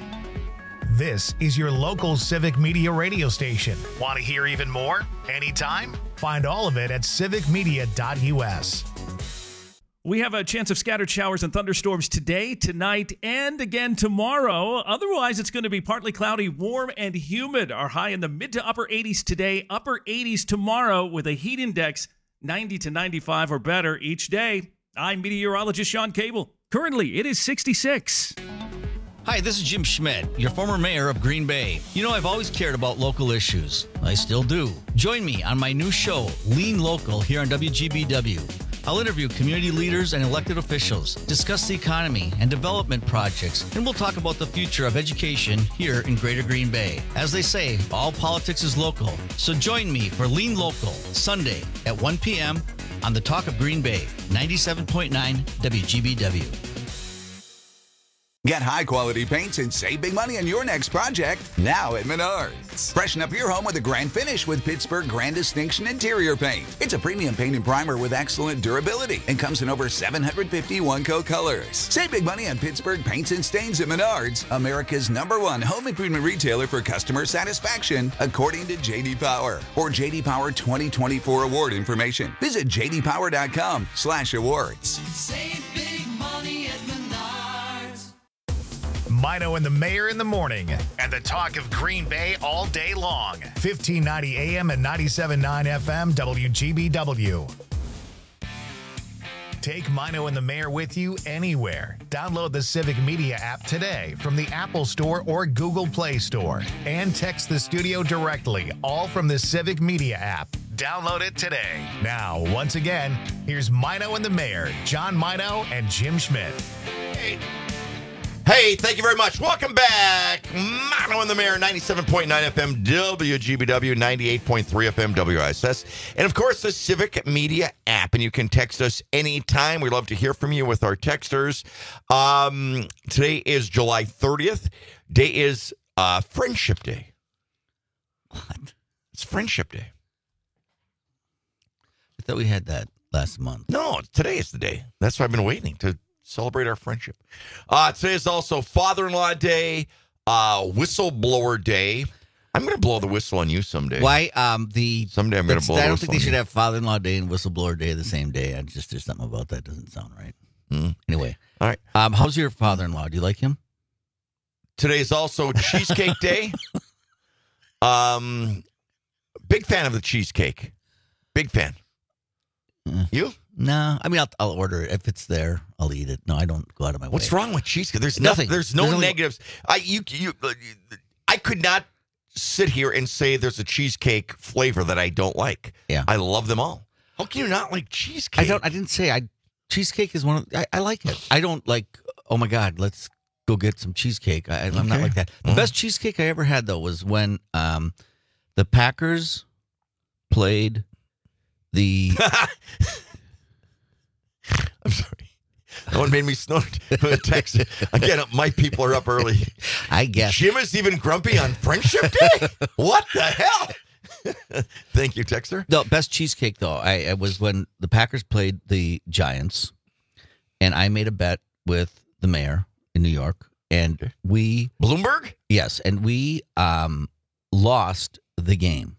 This is your local Civic Media radio station. Want to hear even more? Anytime? Find all of it at civic media dot u s. We have a chance of scattered showers and thunderstorms today, tonight, and again tomorrow. Otherwise, it's going to be partly cloudy, warm, and humid. Our high in the mid to upper eighties today, upper eighties tomorrow, with a heat index ninety to ninety-five or better each day. I'm meteorologist Sean Cable. Currently, it is sixty-six. Hi, this is Jim Schmidt, your former mayor of Green Bay. You know, I've always cared about local issues. I still do. Join me on my new show, Lean Local, here on W G B W. I'll interview community leaders and elected officials, discuss the economy and development projects, and we'll talk about the future of education here in Greater Green Bay. As they say, all politics is local. So join me for Lean Local, Sunday at one p.m. on the Talk of Green Bay, ninety-seven point nine W G B W. Get high-quality paints and save big money on your next project now at Menards. Freshen up your home with a grand finish with Pittsburgh Grand Distinction Interior Paint. It's a premium paint and primer with excellent durability and comes in over seven hundred fifty one-coat colors. Save big money on Pittsburgh paints and stains at Menards, America's number one home improvement retailer for customer satisfaction, according to J D Power. For J D Power twenty twenty-four award information, visit j d power dot com slash awards. Save big money at Menards. Mino and the Mayor in the morning, and the talk of Green Bay all day long. fifteen ninety A M and ninety-seven point nine F M W G B W. Take Mino and the Mayor with you anywhere. Download the Civic Media app today from the Apple Store or Google Play Store. And text the studio directly, all from the Civic Media app. Download it today. Now, once again, here's Mino and the Mayor, John Mino and Jim Schmidt. Hey. Hey, thank you very much. Welcome back. Mono and the Mayor, ninety-seven point nine F M W G B W, ninety-eight point three F M W I S S. And, of course, the Civic Media app. And you can text us anytime. We love to hear from you with our texters. Um, today is July thirtieth. Day is uh, Friendship Day. What? It's Friendship Day. I thought we had that last month. No, today is the day. That's why I've been waiting to celebrate our friendship. Uh, today is also Father-in-Law Day, uh, Whistleblower Day. I'm going to blow the whistle on you someday. Why? Um, the someday I'm going to blow. I the don't whistle think they on should you. have Father-in-Law Day and Whistleblower Day the same day. I just there's something about that doesn't sound right. Mm. Anyway, all right. Um, how's your father-in-law? Do you like him? Today is also Cheesecake Day. Um, big fan of the cheesecake. Big fan. Uh, you? No, I mean I'll, I'll order it if it's there. I'll eat it. No, I don't go out of my way. What's wrong with cheesecake? There's Nothing. nothing. There's no There's only- negatives. I you you. I could not sit here and say there's a cheesecake flavor that I don't like. Yeah, I love them all. How can you not like cheesecake? I don't. I didn't say I. Cheesecake is one of. I, I like it. I don't like. Oh my God, let's go get some cheesecake. I, I'm not Okay. like that. The Mm. best cheesecake I ever had though was when um, the Packers played the. I'm sorry. That one made me snort. Text. Again, my people are up early. I guess. Jim is even grumpy on Friendship Day? What the hell? Thank you, Texter. The best cheesecake though, I it was when the Packers played the Giants, and I made a bet with the mayor in New York, and we Bloomberg. Yes, and we um lost the game.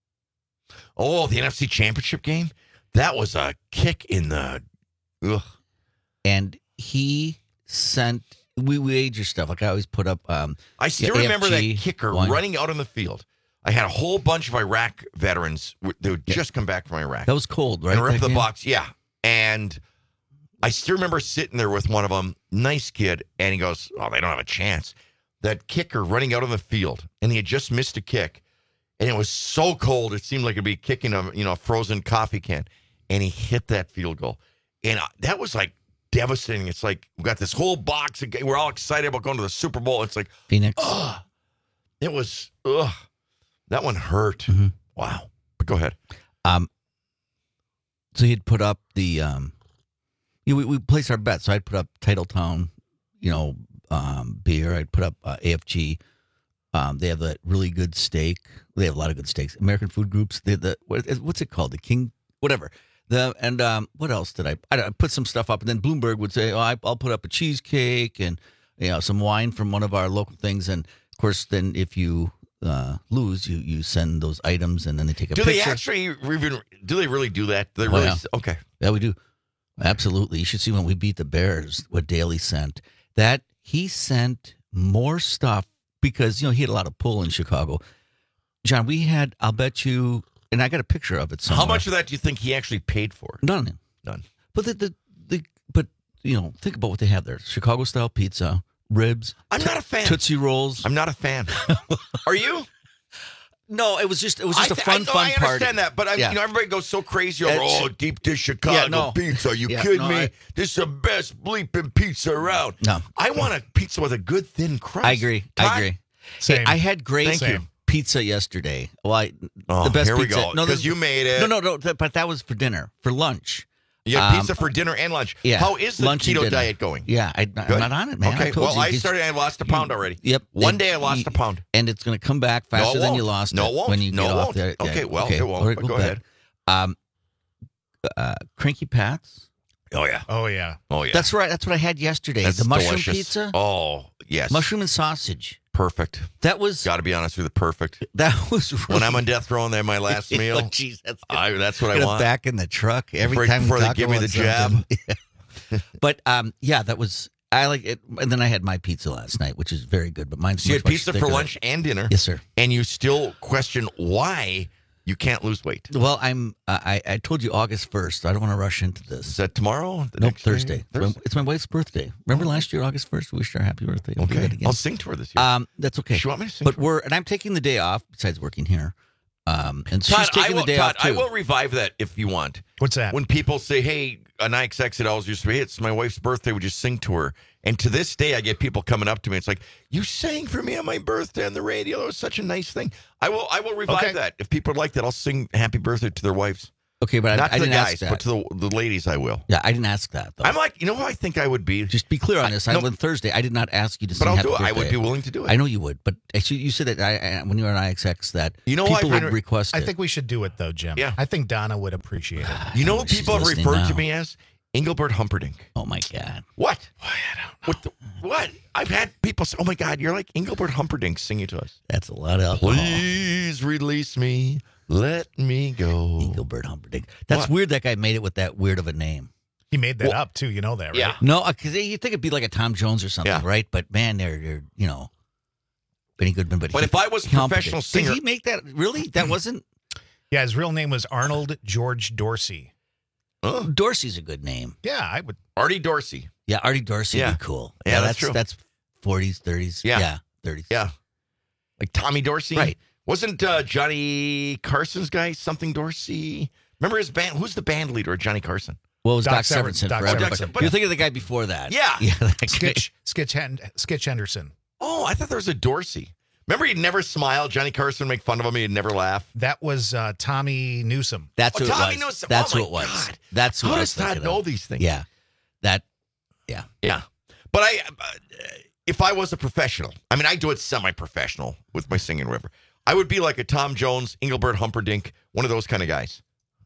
Oh, the N F C Championship game? That was a kick in the. Ugh. And he sent we waged your stuff. Like I always put up. Um, I still yeah, remember A F G that kicker one. running out on the field. I had a whole bunch of Iraq veterans. They would just come back from Iraq. That was cold, right? And rip that the game? box, yeah. And I still remember sitting there with one of them, nice kid, and he goes, "Oh, they don't have a chance." That kicker running out on the field, and he had just missed a kick, and it was so cold it seemed like it'd be kicking a you know a frozen coffee can, and he hit that field goal, and I, that was like devastating. It's like we got this whole box, of, we're all excited about going to the Super Bowl. It's like Phoenix. Ugh. It was ugh. That one hurt. Mm-hmm. Wow. But go ahead. Um, so he'd put up the um, you know, we we placed our bets. So I'd put up Titletown, you know, um, beer. I'd put up uh, A F G. Um, they have that really good steak. They have a lot of good steaks. American Food Groups. They the what, what's it called? The King, whatever. The and um, what else did I? I, don't know, I put some stuff up, and then Bloomberg would say, "Oh, I, I'll put up a cheesecake and you know some wine from one of our local things." And of course, then if you uh, lose, you you send those items, and then they take a Do picture. they actually even? Do they really do that? Do they Oh, really? yeah. Okay. Yeah, we do. Absolutely. You should see when we beat the Bears, what Daly sent. That he sent more stuff because, you know, he had a lot of pull in Chicago. John, we had, I'll bet you, and I got a picture of it somewhere. How much of that do you think he actually paid for? None. None. But the, the, the but, you know, think about what they have there. Chicago style pizza, ribs. I'm not a fan. Tootsie Rolls. I'm not a fan. Are you? No, it was just, it was just I a th- fun, I, know, fun I party. understand that, but I, Yeah. you know, everybody goes so crazy over, It's- oh, deep dish Chicago Yeah, no. pizza. You Yeah, kidding no, me? I- This is the best bleeping pizza around. No. I want a pizza with a good thin crust. I agree. I Todd? agree. Same. Hey, I had great Thank you. pizza yesterday. Well, I, Oh, the best here we pizza. go. No, 'Cause this- you made it. No, no, no. th- But that was for dinner. For lunch. You had Um, pizza for dinner and lunch. Yeah. How is the Lunch and keto dinner. diet going? Yeah, I, I'm Good? not on it, man. Okay. I told Well, you, I it's- started. I lost a pound already. Yep. One And day I lost you- a pound. and it's going to come back No, it faster than you won't. lost No, it it won't. when you No, get it off won't. there. Okay, well, it won't, all right, but go go ahead. Um, uh, Cranky Pat's. Oh yeah. Oh yeah. Oh yeah. That's right. That's what I had yesterday. That's the mushroom delicious. pizza. Oh yes. Mushroom and sausage. Perfect. That was. Got to be honest with you, perfect. That was really, When I'm on death row and they're my last Oh, meal, jeez, that's I, that's what I Get it want. back in the truck every Before- time we before they talk give me about the jab. something. Yeah. But um, yeah, that was I like it. And then I had my pizza last night, which is very good. But mine's So you much, had much pizza for thicker. lunch and dinner. Yes, sir. And you still question why you can't lose weight. Well, I'm. Uh, I I told you August first. I don't want to rush into this. Is that tomorrow? The Nope, next day? Thursday. Thursday? It's my wife's birthday. Remember last year, August first? We wished her a happy birthday. We'll do Okay. that again. I'll sing to her this year. Um, that's okay. Does she want me to sing But to her? we're and I'm taking the day off besides working here. Um, and Todd, she's taking I will, the day Todd, off too. I will revive that if you want. What's that? When people say, hey, an I X X, it always used to be, hey, it's my wife's birthday, would you sing to her? And to this day, I get people coming up to me. It's like, you sang for me on my birthday on the radio. It was such a nice thing. I will I will revive Okay. that. If people like that, I'll sing happy birthday to their wives. Okay, but I- Not I to the didn't ask guys, that. but to the, the ladies, I will. Yeah, I didn't ask that, though. I'm like, you know who I think I would be? Just be clear on this. I, no, on Thursday, I did not ask you to But sing I'll happy do it. I birthday. would be willing to do it. I know you would, but actually, you said that I, I, when you were on I X X that You know people why would I- request I it. think we should do it, though, Jim. Yeah. I think Donna would appreciate it. You know what she's people have listening referred to now. me as? Engelbert Humperdinck. Oh, my God. What? I don't know. What? The, what? I've had people say, oh, my God, you're like Engelbert Humperdinck singing to us. That's a lot of alcohol. Please release me. Let me go. Engelbert Humperdinck. That's What? weird that guy made it with that weird of a name. He made that Well, up, too. You know that, right? Yeah. No, because you think it'd be like a Tom Jones or something, Yeah. right? But, man, they're, they're you know, Benny Goodman. But, But he- if I was a Humperdinck. professional singer- Did he make that? Really? That wasn't... Yeah, his real name was Arnold George Dorsey. Oh. Dorsey's a good name. Yeah, I would. Artie Dorsey. Yeah, Artie Dorsey Yeah. would be cool. Yeah, that's that's true. That's forties, thirties. Yeah. Yeah, thirties. Yeah. Like Tommy Dorsey. Right. Wasn't uh, Johnny Carson's guy something Dorsey? Remember his band? Who's the band leader of Johnny Carson? Well, it was Doc Doc, Sever- Severinsen Doc forever. Severinsen. But But- you're thinking of the guy before that. Yeah. Yeah, that guy. Skitch, Skitch, Hen- Skitch Henderson. Oh, I thought there was a Dorsey. Remember, he'd never smile. Johnny Carson would make fun of him. He'd never laugh. That was uh, Tommy Newsom. That's Oh, who Tommy it was. Newsom. That's Oh, who my it was. God. That's who How I does was Todd thinking know of. these things? Yeah. That, yeah. Yeah. But I, uh, if I was a professional, I mean, I do it semi-professional with my singing, or whatever. I would be like a Tom Jones, Engelbert Humperdinck, one of those kind of guys.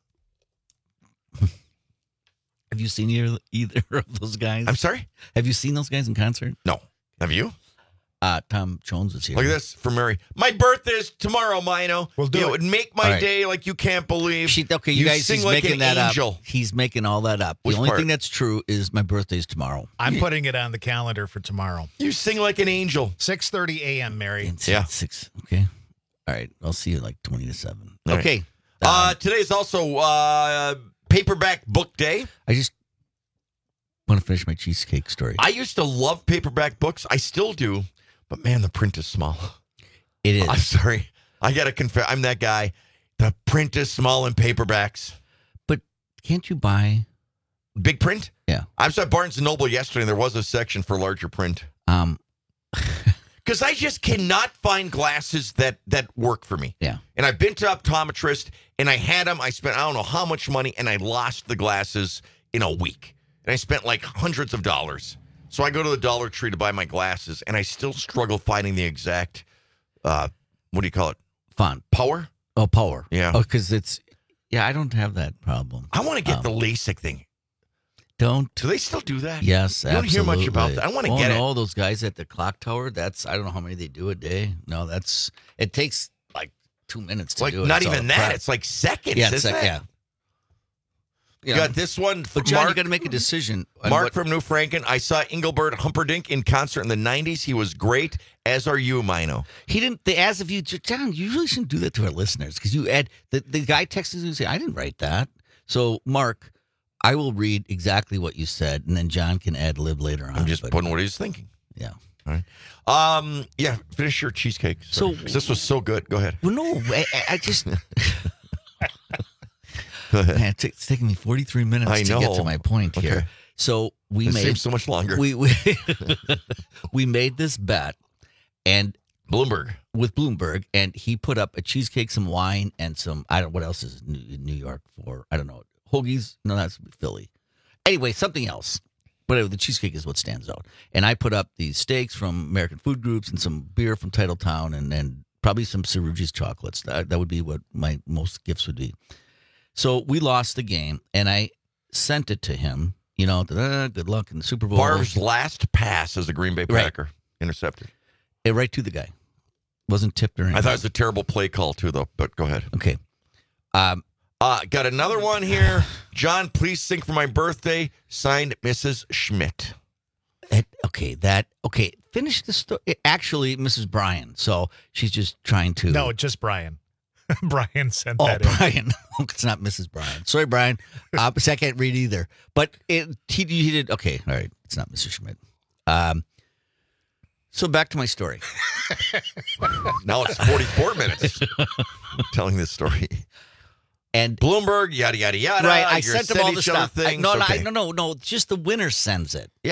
Have you seen either, either of those guys? I'm sorry? Have you seen those guys in concert? No. Have you? Uh, Tom Jones was here. Look at this from Mary. My birthday's tomorrow, Mino. We'll do you it. Know, it'd make my All right. day like you can't believe. She, okay, you, guys, sing he's like making an that angel. up. He's making all that up. Which the only part? thing that's true is my birthday's tomorrow. I'm putting it on the calendar for tomorrow. You sing like an angel. six thirty a.m., Mary. And Yeah. Six. Okay. All right. I'll see you like twenty to seven. All right. Okay. Uh, Um, today's also uh, paperback book day. I just want to finish my cheesecake story. I used to love paperback books. I still do. But man, the print is small. It is. I'm sorry. I got to confess. I'm that guy. The print is small in paperbacks. But can't you buy? Big print? Yeah. I was at Barnes and Noble yesterday, and there was a section for larger print. Um. Because I just cannot find glasses that that work for me. Yeah. And I've been to optometrist, and I had them. I spent I don't know how much money, and I lost the glasses in a week. And I spent like hundreds of dollars. So I go to the Dollar Tree to buy my glasses, and I still struggle finding the exact, uh, what do you call it? Font. Power? Oh, power. Yeah. Oh, because it's. Yeah, I don't have that problem. I want to get Um, the LASIK thing. Don't. Do they still do that? Yes, You don't hear absolutely. much about that. I want to oh, get no, it. those guys at the clock tower. That's I don't know how many they do a day. No, that's it takes like two minutes to Like do it. not It's all even that. prep. It's like seconds. yeah, it's isn't like, it? yeah. You Yeah. got this one. But John, Mark, you got to make a decision. on Mark what- from New Franken. I saw Engelbert Humperdinck in concert in the nineties. He was great, as are you, Mino. He didn't. They asked if you, John. You really shouldn't do that to our listeners because you add the the guy texted you and say I didn't write that. So Mark, I will read exactly what you said, and then John can ad lib later on. I'm just but- putting what he's thinking. Yeah. All right. Um. Yeah. Finish your cheesecake. Sorry, So- 'cause this was so good. Go ahead. Well, no, I, I just. Go ahead. Man, it's, it's taking me forty-three minutes I to get know. to my point here. Okay. So we It made seems so much longer. We we, we made this bet, and Bloomberg with Bloomberg, and he put up a cheesecake, some wine, and some I don't what else is New, in New York for I don't know hoagies. No, that's Philly. Anyway, something else. Whatever, the cheesecake is what stands out. And I put up these steaks from American Food Groups and some beer from Titletown, and then probably some Cerrugi's chocolates. That, that would be what my most gifts would be. So we lost the game, and I sent it to him. You know, da-da, good luck in the Super Bowl. Favre's last pass as a Green Bay Right. Packer intercepted. It right to the guy. Wasn't tipped or anything. I thought it was a terrible play call too, though. But go ahead. Okay. Um, Uh, got another one here. John, please sing for my birthday. Signed, Missus Schmidt. it, okay, that okay. Finish the story. Actually, Missus Bryan. So she's just trying to. No, just Brian. Brian sent Oh, that in. Brian. It's not Missus Bryan. Sorry, Brian. Uh, I can't read either. But it, he, he did. Okay, all right. It's not Missus Schmidt. Um. So back to my story. Now it's forty-four minutes telling this story. And Bloomberg, yada, yada, yada. right, I You're sent him all each the other stuff. I, Things. no, okay. no, no, no, no. Just the winner sends it. Yeah.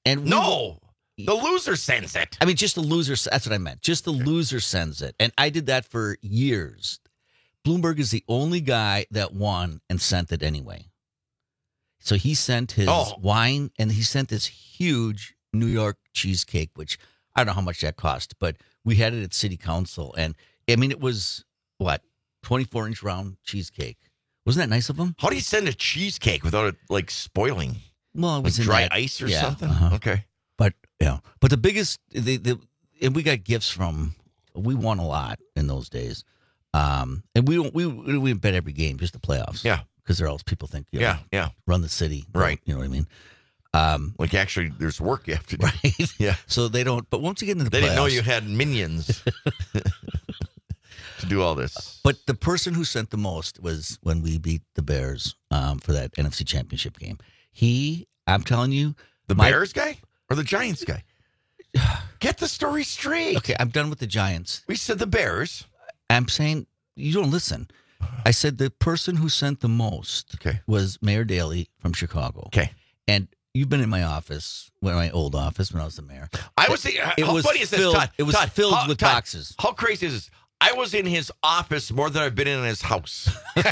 And we, No, the loser sends it. I mean, just the loser. That's what I meant. Just the loser sends it. And I did that for years. Bloomberg is the only guy that won and sent it anyway. So he sent his Oh. wine, and he sent this huge New York cheesecake, which I don't know how much that cost, but we had it at City Council. And I mean, it was, what, twenty-four inch round cheesecake. Wasn't that nice of him? How do you send a cheesecake without it, like, spoiling? Well, it was like in dry that- ice or yeah, something? uh-huh. Okay. But yeah, but the biggest, the, the and we got gifts from. We won a lot in those days, um, and we don't we we didn't bet every game, just the playoffs. Yeah, because there else people think you know, Yeah, yeah. run the city, Right. You know what I mean? Um, like actually, there's work you have to do. Right. Yeah. So they don't. But once you get into the They didn't know playoffs- you had minions to do all this. But the person who sent the most was when we beat the Bears um, for that N F C Championship game. He, I'm telling you, The my- Bears guy or the Giants guy? Get the story straight. Okay, I'm done with the Giants. We said the Bears. I'm saying you don't listen. I said the person who sent the most okay. was Mayor Daley from Chicago. Okay. And you've been in my office, when my old office when I was the mayor. I was thinking, It how was funny is this, filled- Todd? It was Todd, filled how- with Todd, boxes. How crazy is this? I was in his office more than I've been in his house.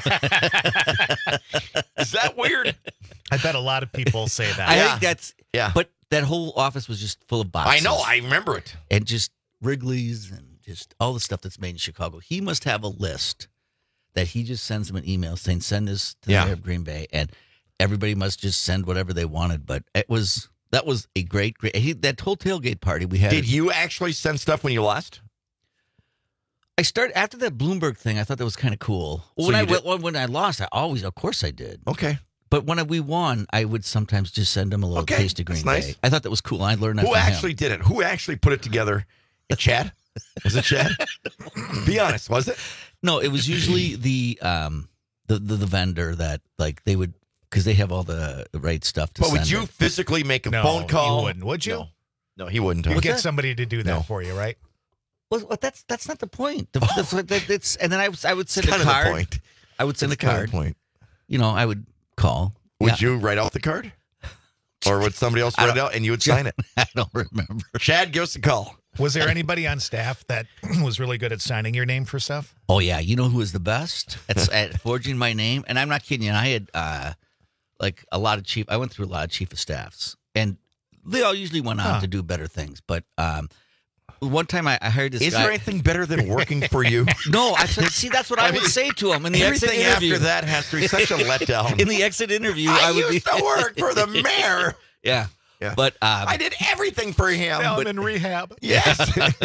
Is that weird? I bet a lot of people say that. I think that's yeah. But that whole office was just full of boxes. I know. I remember it. And just Wrigley's and just all the stuff that's made in Chicago. He must have a list that he just sends them an email saying, send this to Yeah. the mayor of Green Bay. And everybody must just send whatever they wanted. But it was, that was a great, great, he, that whole tailgate party we had. Did you actually send stuff when you lost? I started, after that Bloomberg thing, I thought that was kind of cool. So When I, you did- when, when I lost, I always, of course I did. Okay. But when we won, I would sometimes just send them a little Okay, taste of Green that's nice. Bay. I thought that was cool. I learned that Who from actually him. did it? Who actually put it together? Chad? Was it Chad? Be honest, was it? No, it was usually the um the the, the vendor that like they would because they have all the right stuff to But would send you it. physically make a No, phone call? you wouldn't, would you? No, no he wouldn't. You What's get that? somebody to do that No. for you, right? Well, well, that's that's not the point. The, the, the, it's, and then I was I would send It's a kind of the card. point. I would send It's a kind of card. the point. You know, I would call. Would Yeah. you write out the card? Or would somebody else I write it don't- out and you would sign it? I don't remember. Chad, give us a call. Was there anybody on staff that was really good at signing your name for stuff? Oh yeah, you know who was the best at, at forging my name? And I'm not kidding you. I had uh, like a lot of chief. I went through a lot of chief of staffs, and they all usually went on Huh. to do better things. But um, one time I, I hired this. Is guy. there anything better than working for you? No, I said, see, that's what I, I would mean, say to him in the exit Everything interview. after that has to be such a letdown. In the exit interview, I, I, would used be, to work for the mayor. yeah, Yeah. but um, I did everything for him. Now but I'm in rehab. yes,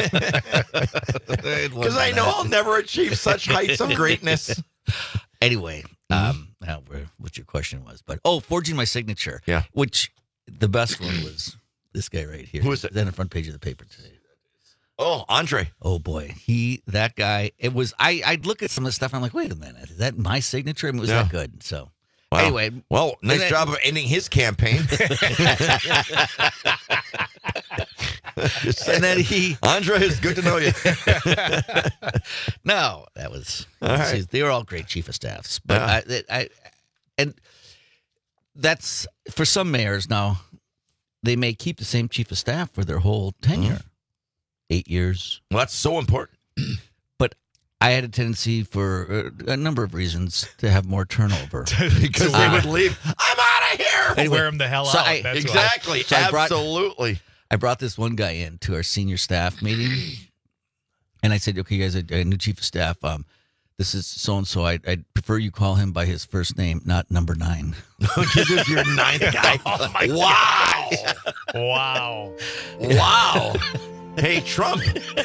it because wasn't I know that. I'll never achieve such heights of greatness. Anyway, um, now where- what your question was, but oh, forging my signature. Yeah. Which the best one was this guy right here. Who is it? Then the front page of the paper today. Oh, Andre. Oh boy, he that guy. It was I. I'd look at some of the stuff. And I'm like, wait a minute, is that my signature? I mean, it was Yeah. that good. So Wow. anyway, Well, nice and then- job of ending his campaign. Just saying. and then he. Andre, it's good to know you. No, that was. All right. see, they were all great chief of staffs, but Yeah. I, I, and that's for some mayors now. They may keep the same chief of staff for their whole tenure, Mm-hmm. eight years. Well, that's so important. But I had a tendency, for a number of reasons, to have more turnover Because they Uh, would leave. I'm out of here. Anyway, Wear them the hell so out. I- That's why. Exactly. So I brought- Absolutely. I brought this one guy in to our senior staff meeting, and I said, "Okay, you guys, a, a new chief of staff. Um, this is so and so. I I prefer you call him by his first name, not number nine." This is your ninth guy. Oh my Wow. Wow. Wow. Hey, Trump.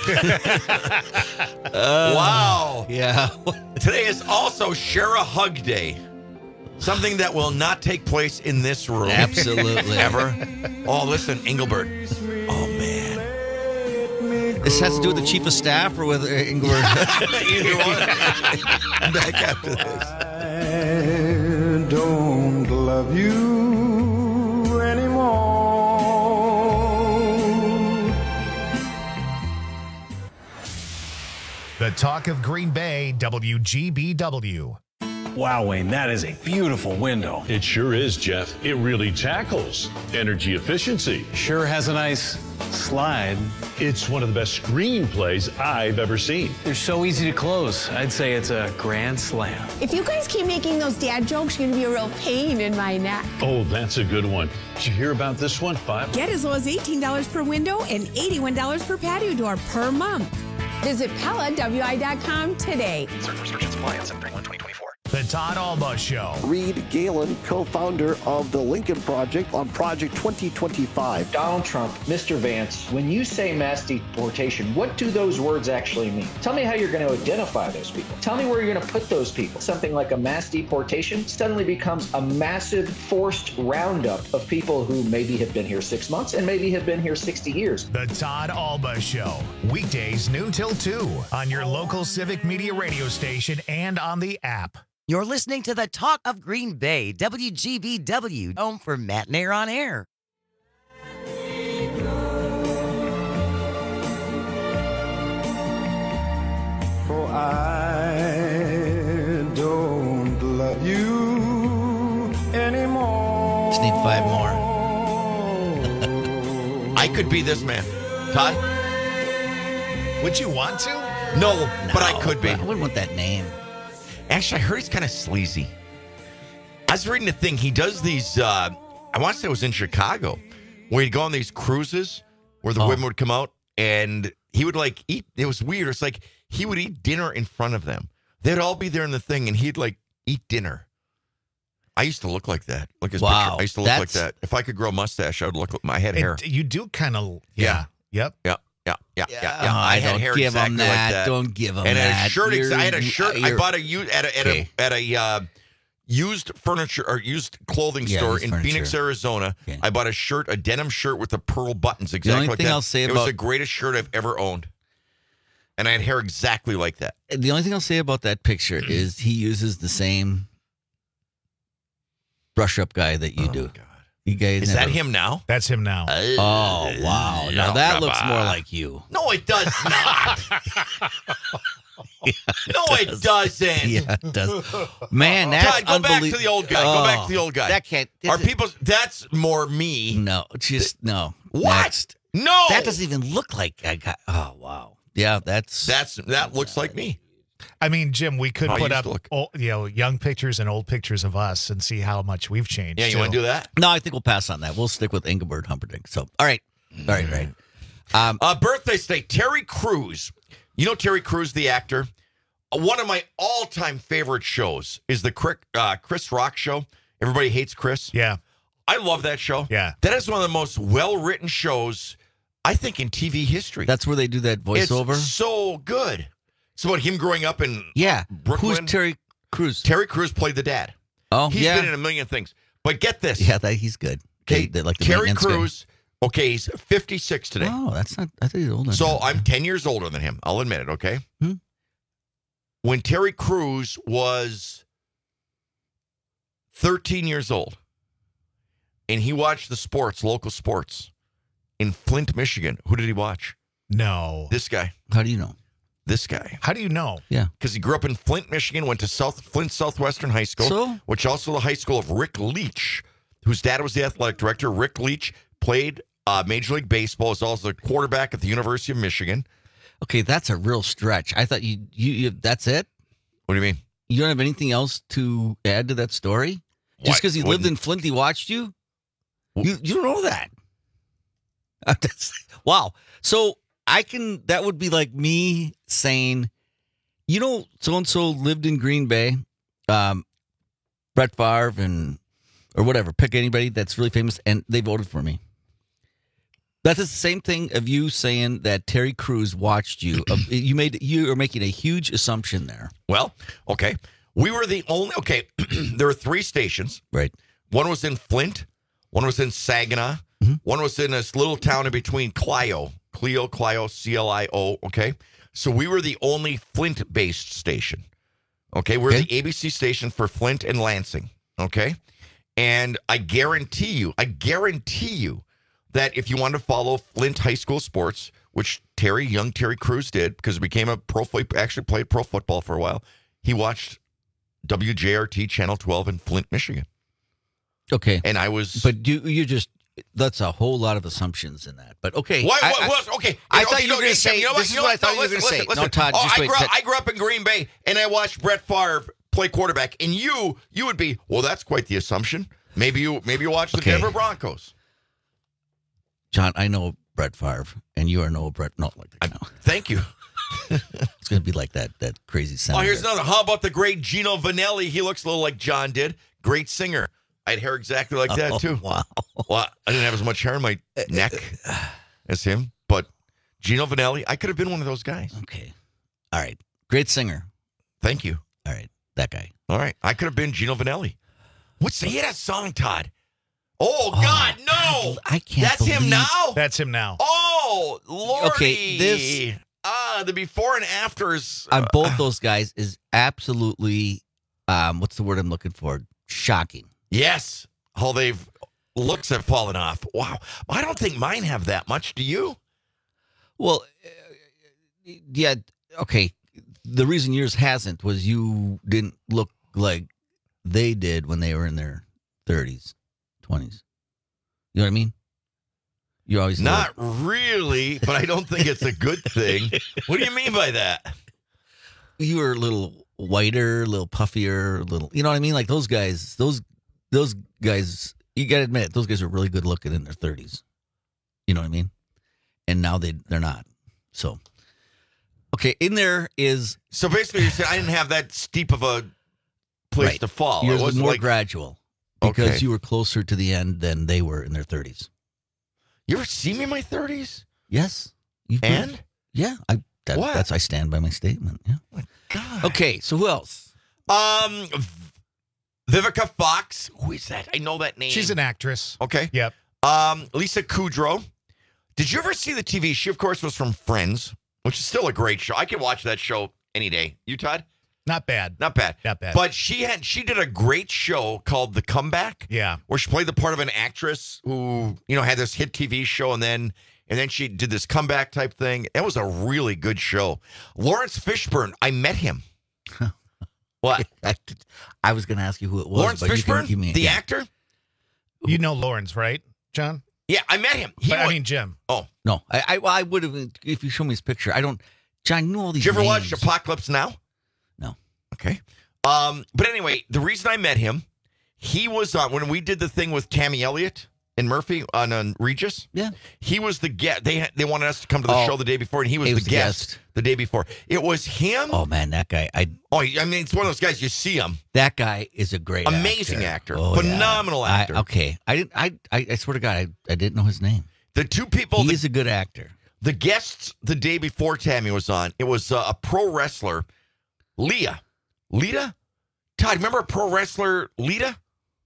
Uh, Wow. Yeah. Today is also Share a Hug Day. Something that will not take place in this room. Absolutely. Ever. Oh, listen, Engelbert. Oh, man. This has to do with the chief of staff or with uh, Inglewood. Either one. Back after this. I don't love you anymore. The talk of Green Bay, W G B W. Wow, Wayne, that is a beautiful window. It sure is, Jeff. It really tackles energy efficiency. Sure has a nice slide. It's one of the best screenplays I've ever seen. They're so easy to close. I'd say it's a grand slam. If you guys keep making those dad jokes, you're going to be a real pain in my neck. Oh, that's a good one. Did you hear about this one, Five? Get as low as eighteen dollars per window and eighty-one dollars per patio door per month. Visit Pella W I dot com today. Certain restrictions apply on seven thirty-one twenty twenty-four. The Todd Alba Show. Reed Galen, co-founder of the Lincoln Project on Project twenty twenty-five. Donald Trump, Mister Vance, when you say mass deportation, what do those words actually mean? Tell me how you're going to identify those people. Tell me where you're going to put those people. Something like a mass deportation suddenly becomes a massive forced roundup of people who maybe have been here six months and maybe have been here sixty years. The Todd Alba Show. Weekdays noon till two on your local Civic Media radio station and on the app. You're listening to the Talk of Green Bay, W G B W, home for Matt Nair on Air. For I don't love you anymore. Just need five more. I could be this man. Todd? Would you want to? No, No, but I could be. I wouldn't want that name. Actually, I heard he's kind of sleazy. I was reading a thing. He does these, uh, I want to say it was in Chicago, where he'd go on these cruises where the Oh. women would come out and he would like eat. It was weird. It's like he would eat dinner in front of them. They'd all be there in the thing and he'd like eat dinner. I used to look like that. Look at his Wow, picture. I used to look like that's- that. If I could grow a mustache, I would look like my head hair. It- you do kind of, yeah. Yep. Yeah. Yeah, yeah, yeah, yeah. Oh, I had don't hair give exactly him like that. that. Don't give him and that. a shirt. ex- You're- I had a shirt. I you're- bought a u- at a at Okay. a at a uh, used furniture or used clothing Yeah, store used in furniture. Phoenix, Arizona. Okay. I bought a shirt, a denim shirt with the pearl buttons, exactly only like thing that. I'll say it about- was the greatest shirt I've ever owned, and I had hair exactly like that. The only thing I'll say about that picture is he uses the same brush up guy that you Oh, do. my God. You guys Is never- that him now? That's him now. Oh wow! Now No, that come looks on. more like you. No, it does not. No, it doesn't. Yeah, it does. Man, that's God, go back to unbelie- the old guy. Go back Oh, to the old guy. That can't. Are people? That's more me. No, just no. What? Next. No, That doesn't even look like I got. Oh wow. Yeah, that's That's that looks like me. I mean, Jim, we could How I put used up to look. old, you know, young pictures and old pictures of us and see how much we've changed. Yeah, you too. want to do that? no. I think we'll pass on that. We'll stick with Engelbert Humperdinck. So, all right, all right, right. Um, Uh, birthday today, Terry Crews. You know Terry Crews, the actor? Uh, One of my all-time favorite shows is the Chris, uh, Chris Rock show. Everybody hates Chris. Yeah. I love that show. Yeah. That is one of the most well-written shows, I think, in T V history. that's where they do that voiceover. It's so good. It's about him growing up in yeah. Brooklyn. Who's Terry Crews? Terry Crews played the dad. Oh, He's yeah. been in a million things. But get this. Yeah, that, he's good. Okay, They- they like the Terry maintenance guy. Crews, okay, he's fifty-six today. Oh, that's not. I think he's older. So than that. I'm ten years older than him. I'll admit it, okay? Hmm. When Terry Crews was thirteen years old and he watched the sports, local sports in Flint, Michigan, who did he watch? No. This guy. How do you know? This guy. How do you know? Yeah. Because he grew up in Flint, Michigan, went to South Flint Southwestern High School, So? which also the high school of Rick Leach, whose dad was the athletic director. Rick Leach played uh, Major League Baseball, is also the quarterback at the University of Michigan. Okay, that's a real stretch. I thought you, you, you that's it. What do you mean? You don't have anything else to add to that story? Just Why- because he lived wouldn't- in Flint, he watched you? You you don't know that. Uh, that's- wow. So I can. That would be like me saying, you know, so and so lived in Green Bay, um, Brett Favre and or whatever. Pick anybody that's really famous, and they voted for me. That's the same thing of you saying that Terry Crews watched you. Uh, you made you are making a huge assumption there. Well, okay. We were the only, okay, there were three stations. Right. One was in Flint, one was in Saginaw, Mm-hmm. one was in this little town in between Clio, Clio, Clio, C L I O, okay? So we were the only Flint-based station, okay? We're Okay. the A B C station for Flint and Lansing, okay? And I guarantee you, I guarantee you that if you want to follow Flint high school sports, which Terry, young Terry Crews did, because he became a pro, actually played pro football for a while, he watched W J R T Channel twelve in Flint, Michigan. Okay. And I was. But you, you just, that's a whole lot of assumptions in that. But okay. What, I, what, I, what, okay. I okay, thought you were know, going to say, you know what, this is you know what I what, thought no, you were going to listen, say. listen, No, Todd, oh, just I wait. grew, up, I grew up in Green Bay, and I watched Brett Favre play quarterback. And you, you would be, well, that's quite the assumption. Maybe you, maybe you watch the Okay. Denver Broncos. John, I know Brett Favre, and you are no Brett. No, like that. No. Thank you. It's going to be like that that crazy Oh, sound. here's another. How about the great Gino Vanelli? He looks a little like John did. Great singer. I had hair exactly like that, Oh, too. wow. Well, I didn't have as much hair on my neck as him, but Gino Vanelli, I could have been one of those guys. Okay. All right. Great singer. Thank you. All right. That guy. All right. I could have been Gino Vanelli. What's the, he had a song, Todd? Oh, God, no. I can't That's him believe- now? That's him now. Oh, Lordy. Okay, this- Ah, the before and afters. On uh, both those guys is absolutely, um, what's the word I'm looking for? Shocking. Yes. How they've, looks have fallen off. Wow. I don't think mine have that much. Do you? Well, uh, yeah, okay. The reason yours hasn't was you didn't look like they did when they were in their thirties, twenties. You know what I mean? You're always Not really, but I don't think it's a good thing. What do you mean by that? You were a little whiter, a little puffier, a little. You know what I mean? Like those guys, those those guys. You got to admit, those guys are really good looking in their thirties. You know what I mean? And now they they're not. So, okay, in there is. So basically, you're saying I didn't have that steep of a place Right. to fall. Yours It was wasn't more like, gradual because Okay. you were closer to the end than they were in their thirties. You ever see me in my thirties? Yes. You've And? been- yeah, I. That, What? That's I stand by my statement. Yeah. God. Okay, so who else? Um, Vivica Fox. Who is that? I know that name. She's an actress. Okay. Yep. Um, Lisa Kudrow. Did you ever see the T V? She, of course, was from Friends, which is still a great show. I can watch that show any day. You, Todd? Not bad. Not bad. Not bad. But she had she did a great show called The Comeback. Yeah. Where she played the part of an actress who, you know, had this hit T V show and then and then she did this comeback type thing. It was a really good show. Lawrence Fishburne, I met him. What? I, I was going to ask you who it was. Lawrence but you can Fishburne, give me- the yeah. actor? You know Lawrence, right, John? Yeah, I met him. He But I wa- mean Jim. Oh. No, I I, well, I would have if you show me his picture. I don't. John, you know all these. Did you ever names. watch Apocalypse Now? No. Okay. Um, but anyway, the reason I met him, he was on when we did the thing with Tammy Elliott and Murphy on, on Regis. Yeah. He was the guest. They they wanted us to come to the Oh. show the day before, and he was, He the, was the guest, guest. the day before. It was him. Oh man, that guy. I Oh, I mean, it's one of those guys you see him. that guy is a great, Amazing actor, actor. Oh, yeah. Phenomenal I- actor. okay, I didn't. I, I I swear to God, I, I didn't know his name. The two people, He the, is a good actor. the guests the day before Tammy was on, it was uh, a pro wrestler, Leah. Lita? Todd, remember a pro wrestler, Lita?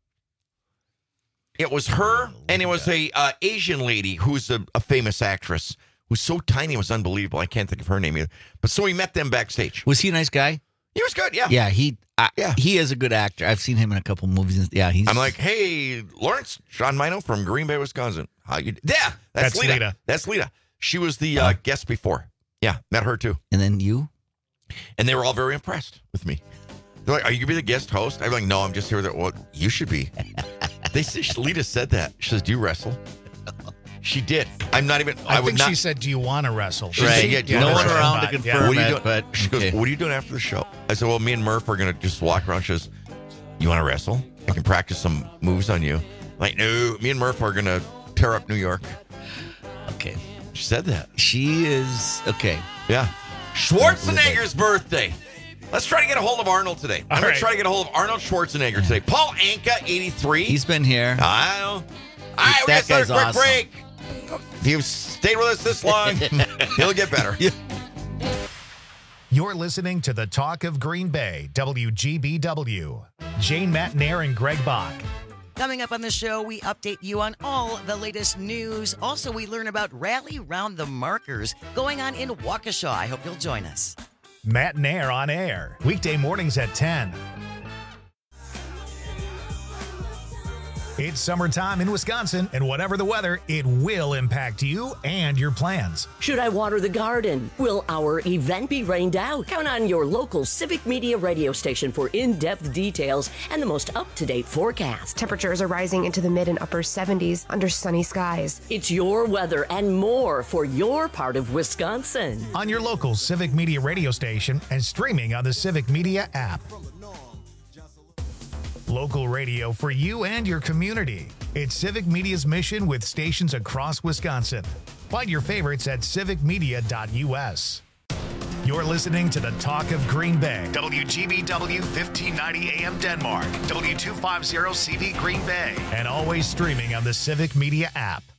It was her, and it was a uh, Asian lady who's a, a famous actress who's so tiny it was unbelievable. I can't think of her name either. But so we met them backstage. Was he a nice guy? He was good, yeah. Yeah, he. I, Yeah. he is a good actor. I've seen him in a couple movies. Yeah, he's. I'm like, hey, Lawrence, Sean Mino from Green Bay, Wisconsin. How you? Yeah, that's, That's Lita. Lita. That's Lita. She was the uh, guest before. Yeah, met her too. and then you. And they were all very impressed with me. They're like, are you going to be the guest host? I'm like, no, I'm just here. That well, you should be. They said, Lita said that. She says, do you wrestle? She did. I'm not even. I, I, would think not. she said, "Do you want to wrestle?" She said, yeah, do you no wanna one wrestle? around to Yeah. confirm What are you it, doing? but She goes, okay. what are you doing after the show? I said, well, me and Murph are going to just walk around. She goes, you want to wrestle? I can practice some moves on you. I'm like, no, me and Murph are going to tear up New York. Okay, She said that. she is okay. Yeah. Schwarzenegger's birthday. Let's try to get a hold of Arnold today. I'm All going right. to try to get a hold of Arnold Schwarzenegger today. Paul Anka, eighty-three. He's been here. I know. All right, we That got to start a guy's quick awesome. break. If you've stayed with us this long, he'll get better. You're listening to the Talk of Green Bay, W G B W. Jane Matnair and Greg Bach. Coming up on the show, we update you on all the latest news. Also, we learn about Rally Round the Markers going on in Waukesha. I hope you'll join us. Matt Nair on air. Weekday mornings at ten. It's summertime in Wisconsin, and whatever the weather, it will impact you and your plans. Should I water the garden? Will our event be rained out? Count on your local Civic Media radio station for in-depth details and the most up-to-date forecast. Temperatures are rising into the mid and upper seventies under sunny skies. It's your weather and more for your part of Wisconsin. On your local Civic Media radio station and streaming on the Civic Media app. Local radio for you and your community. It's Civic Media's mission with stations across Wisconsin. Find your favorites at civic media dot u s. You're listening to the Talk of Green Bay. W G B W fifteen ninety A M Denmark. W two fifty C V Green Bay. And always streaming on the Civic Media app.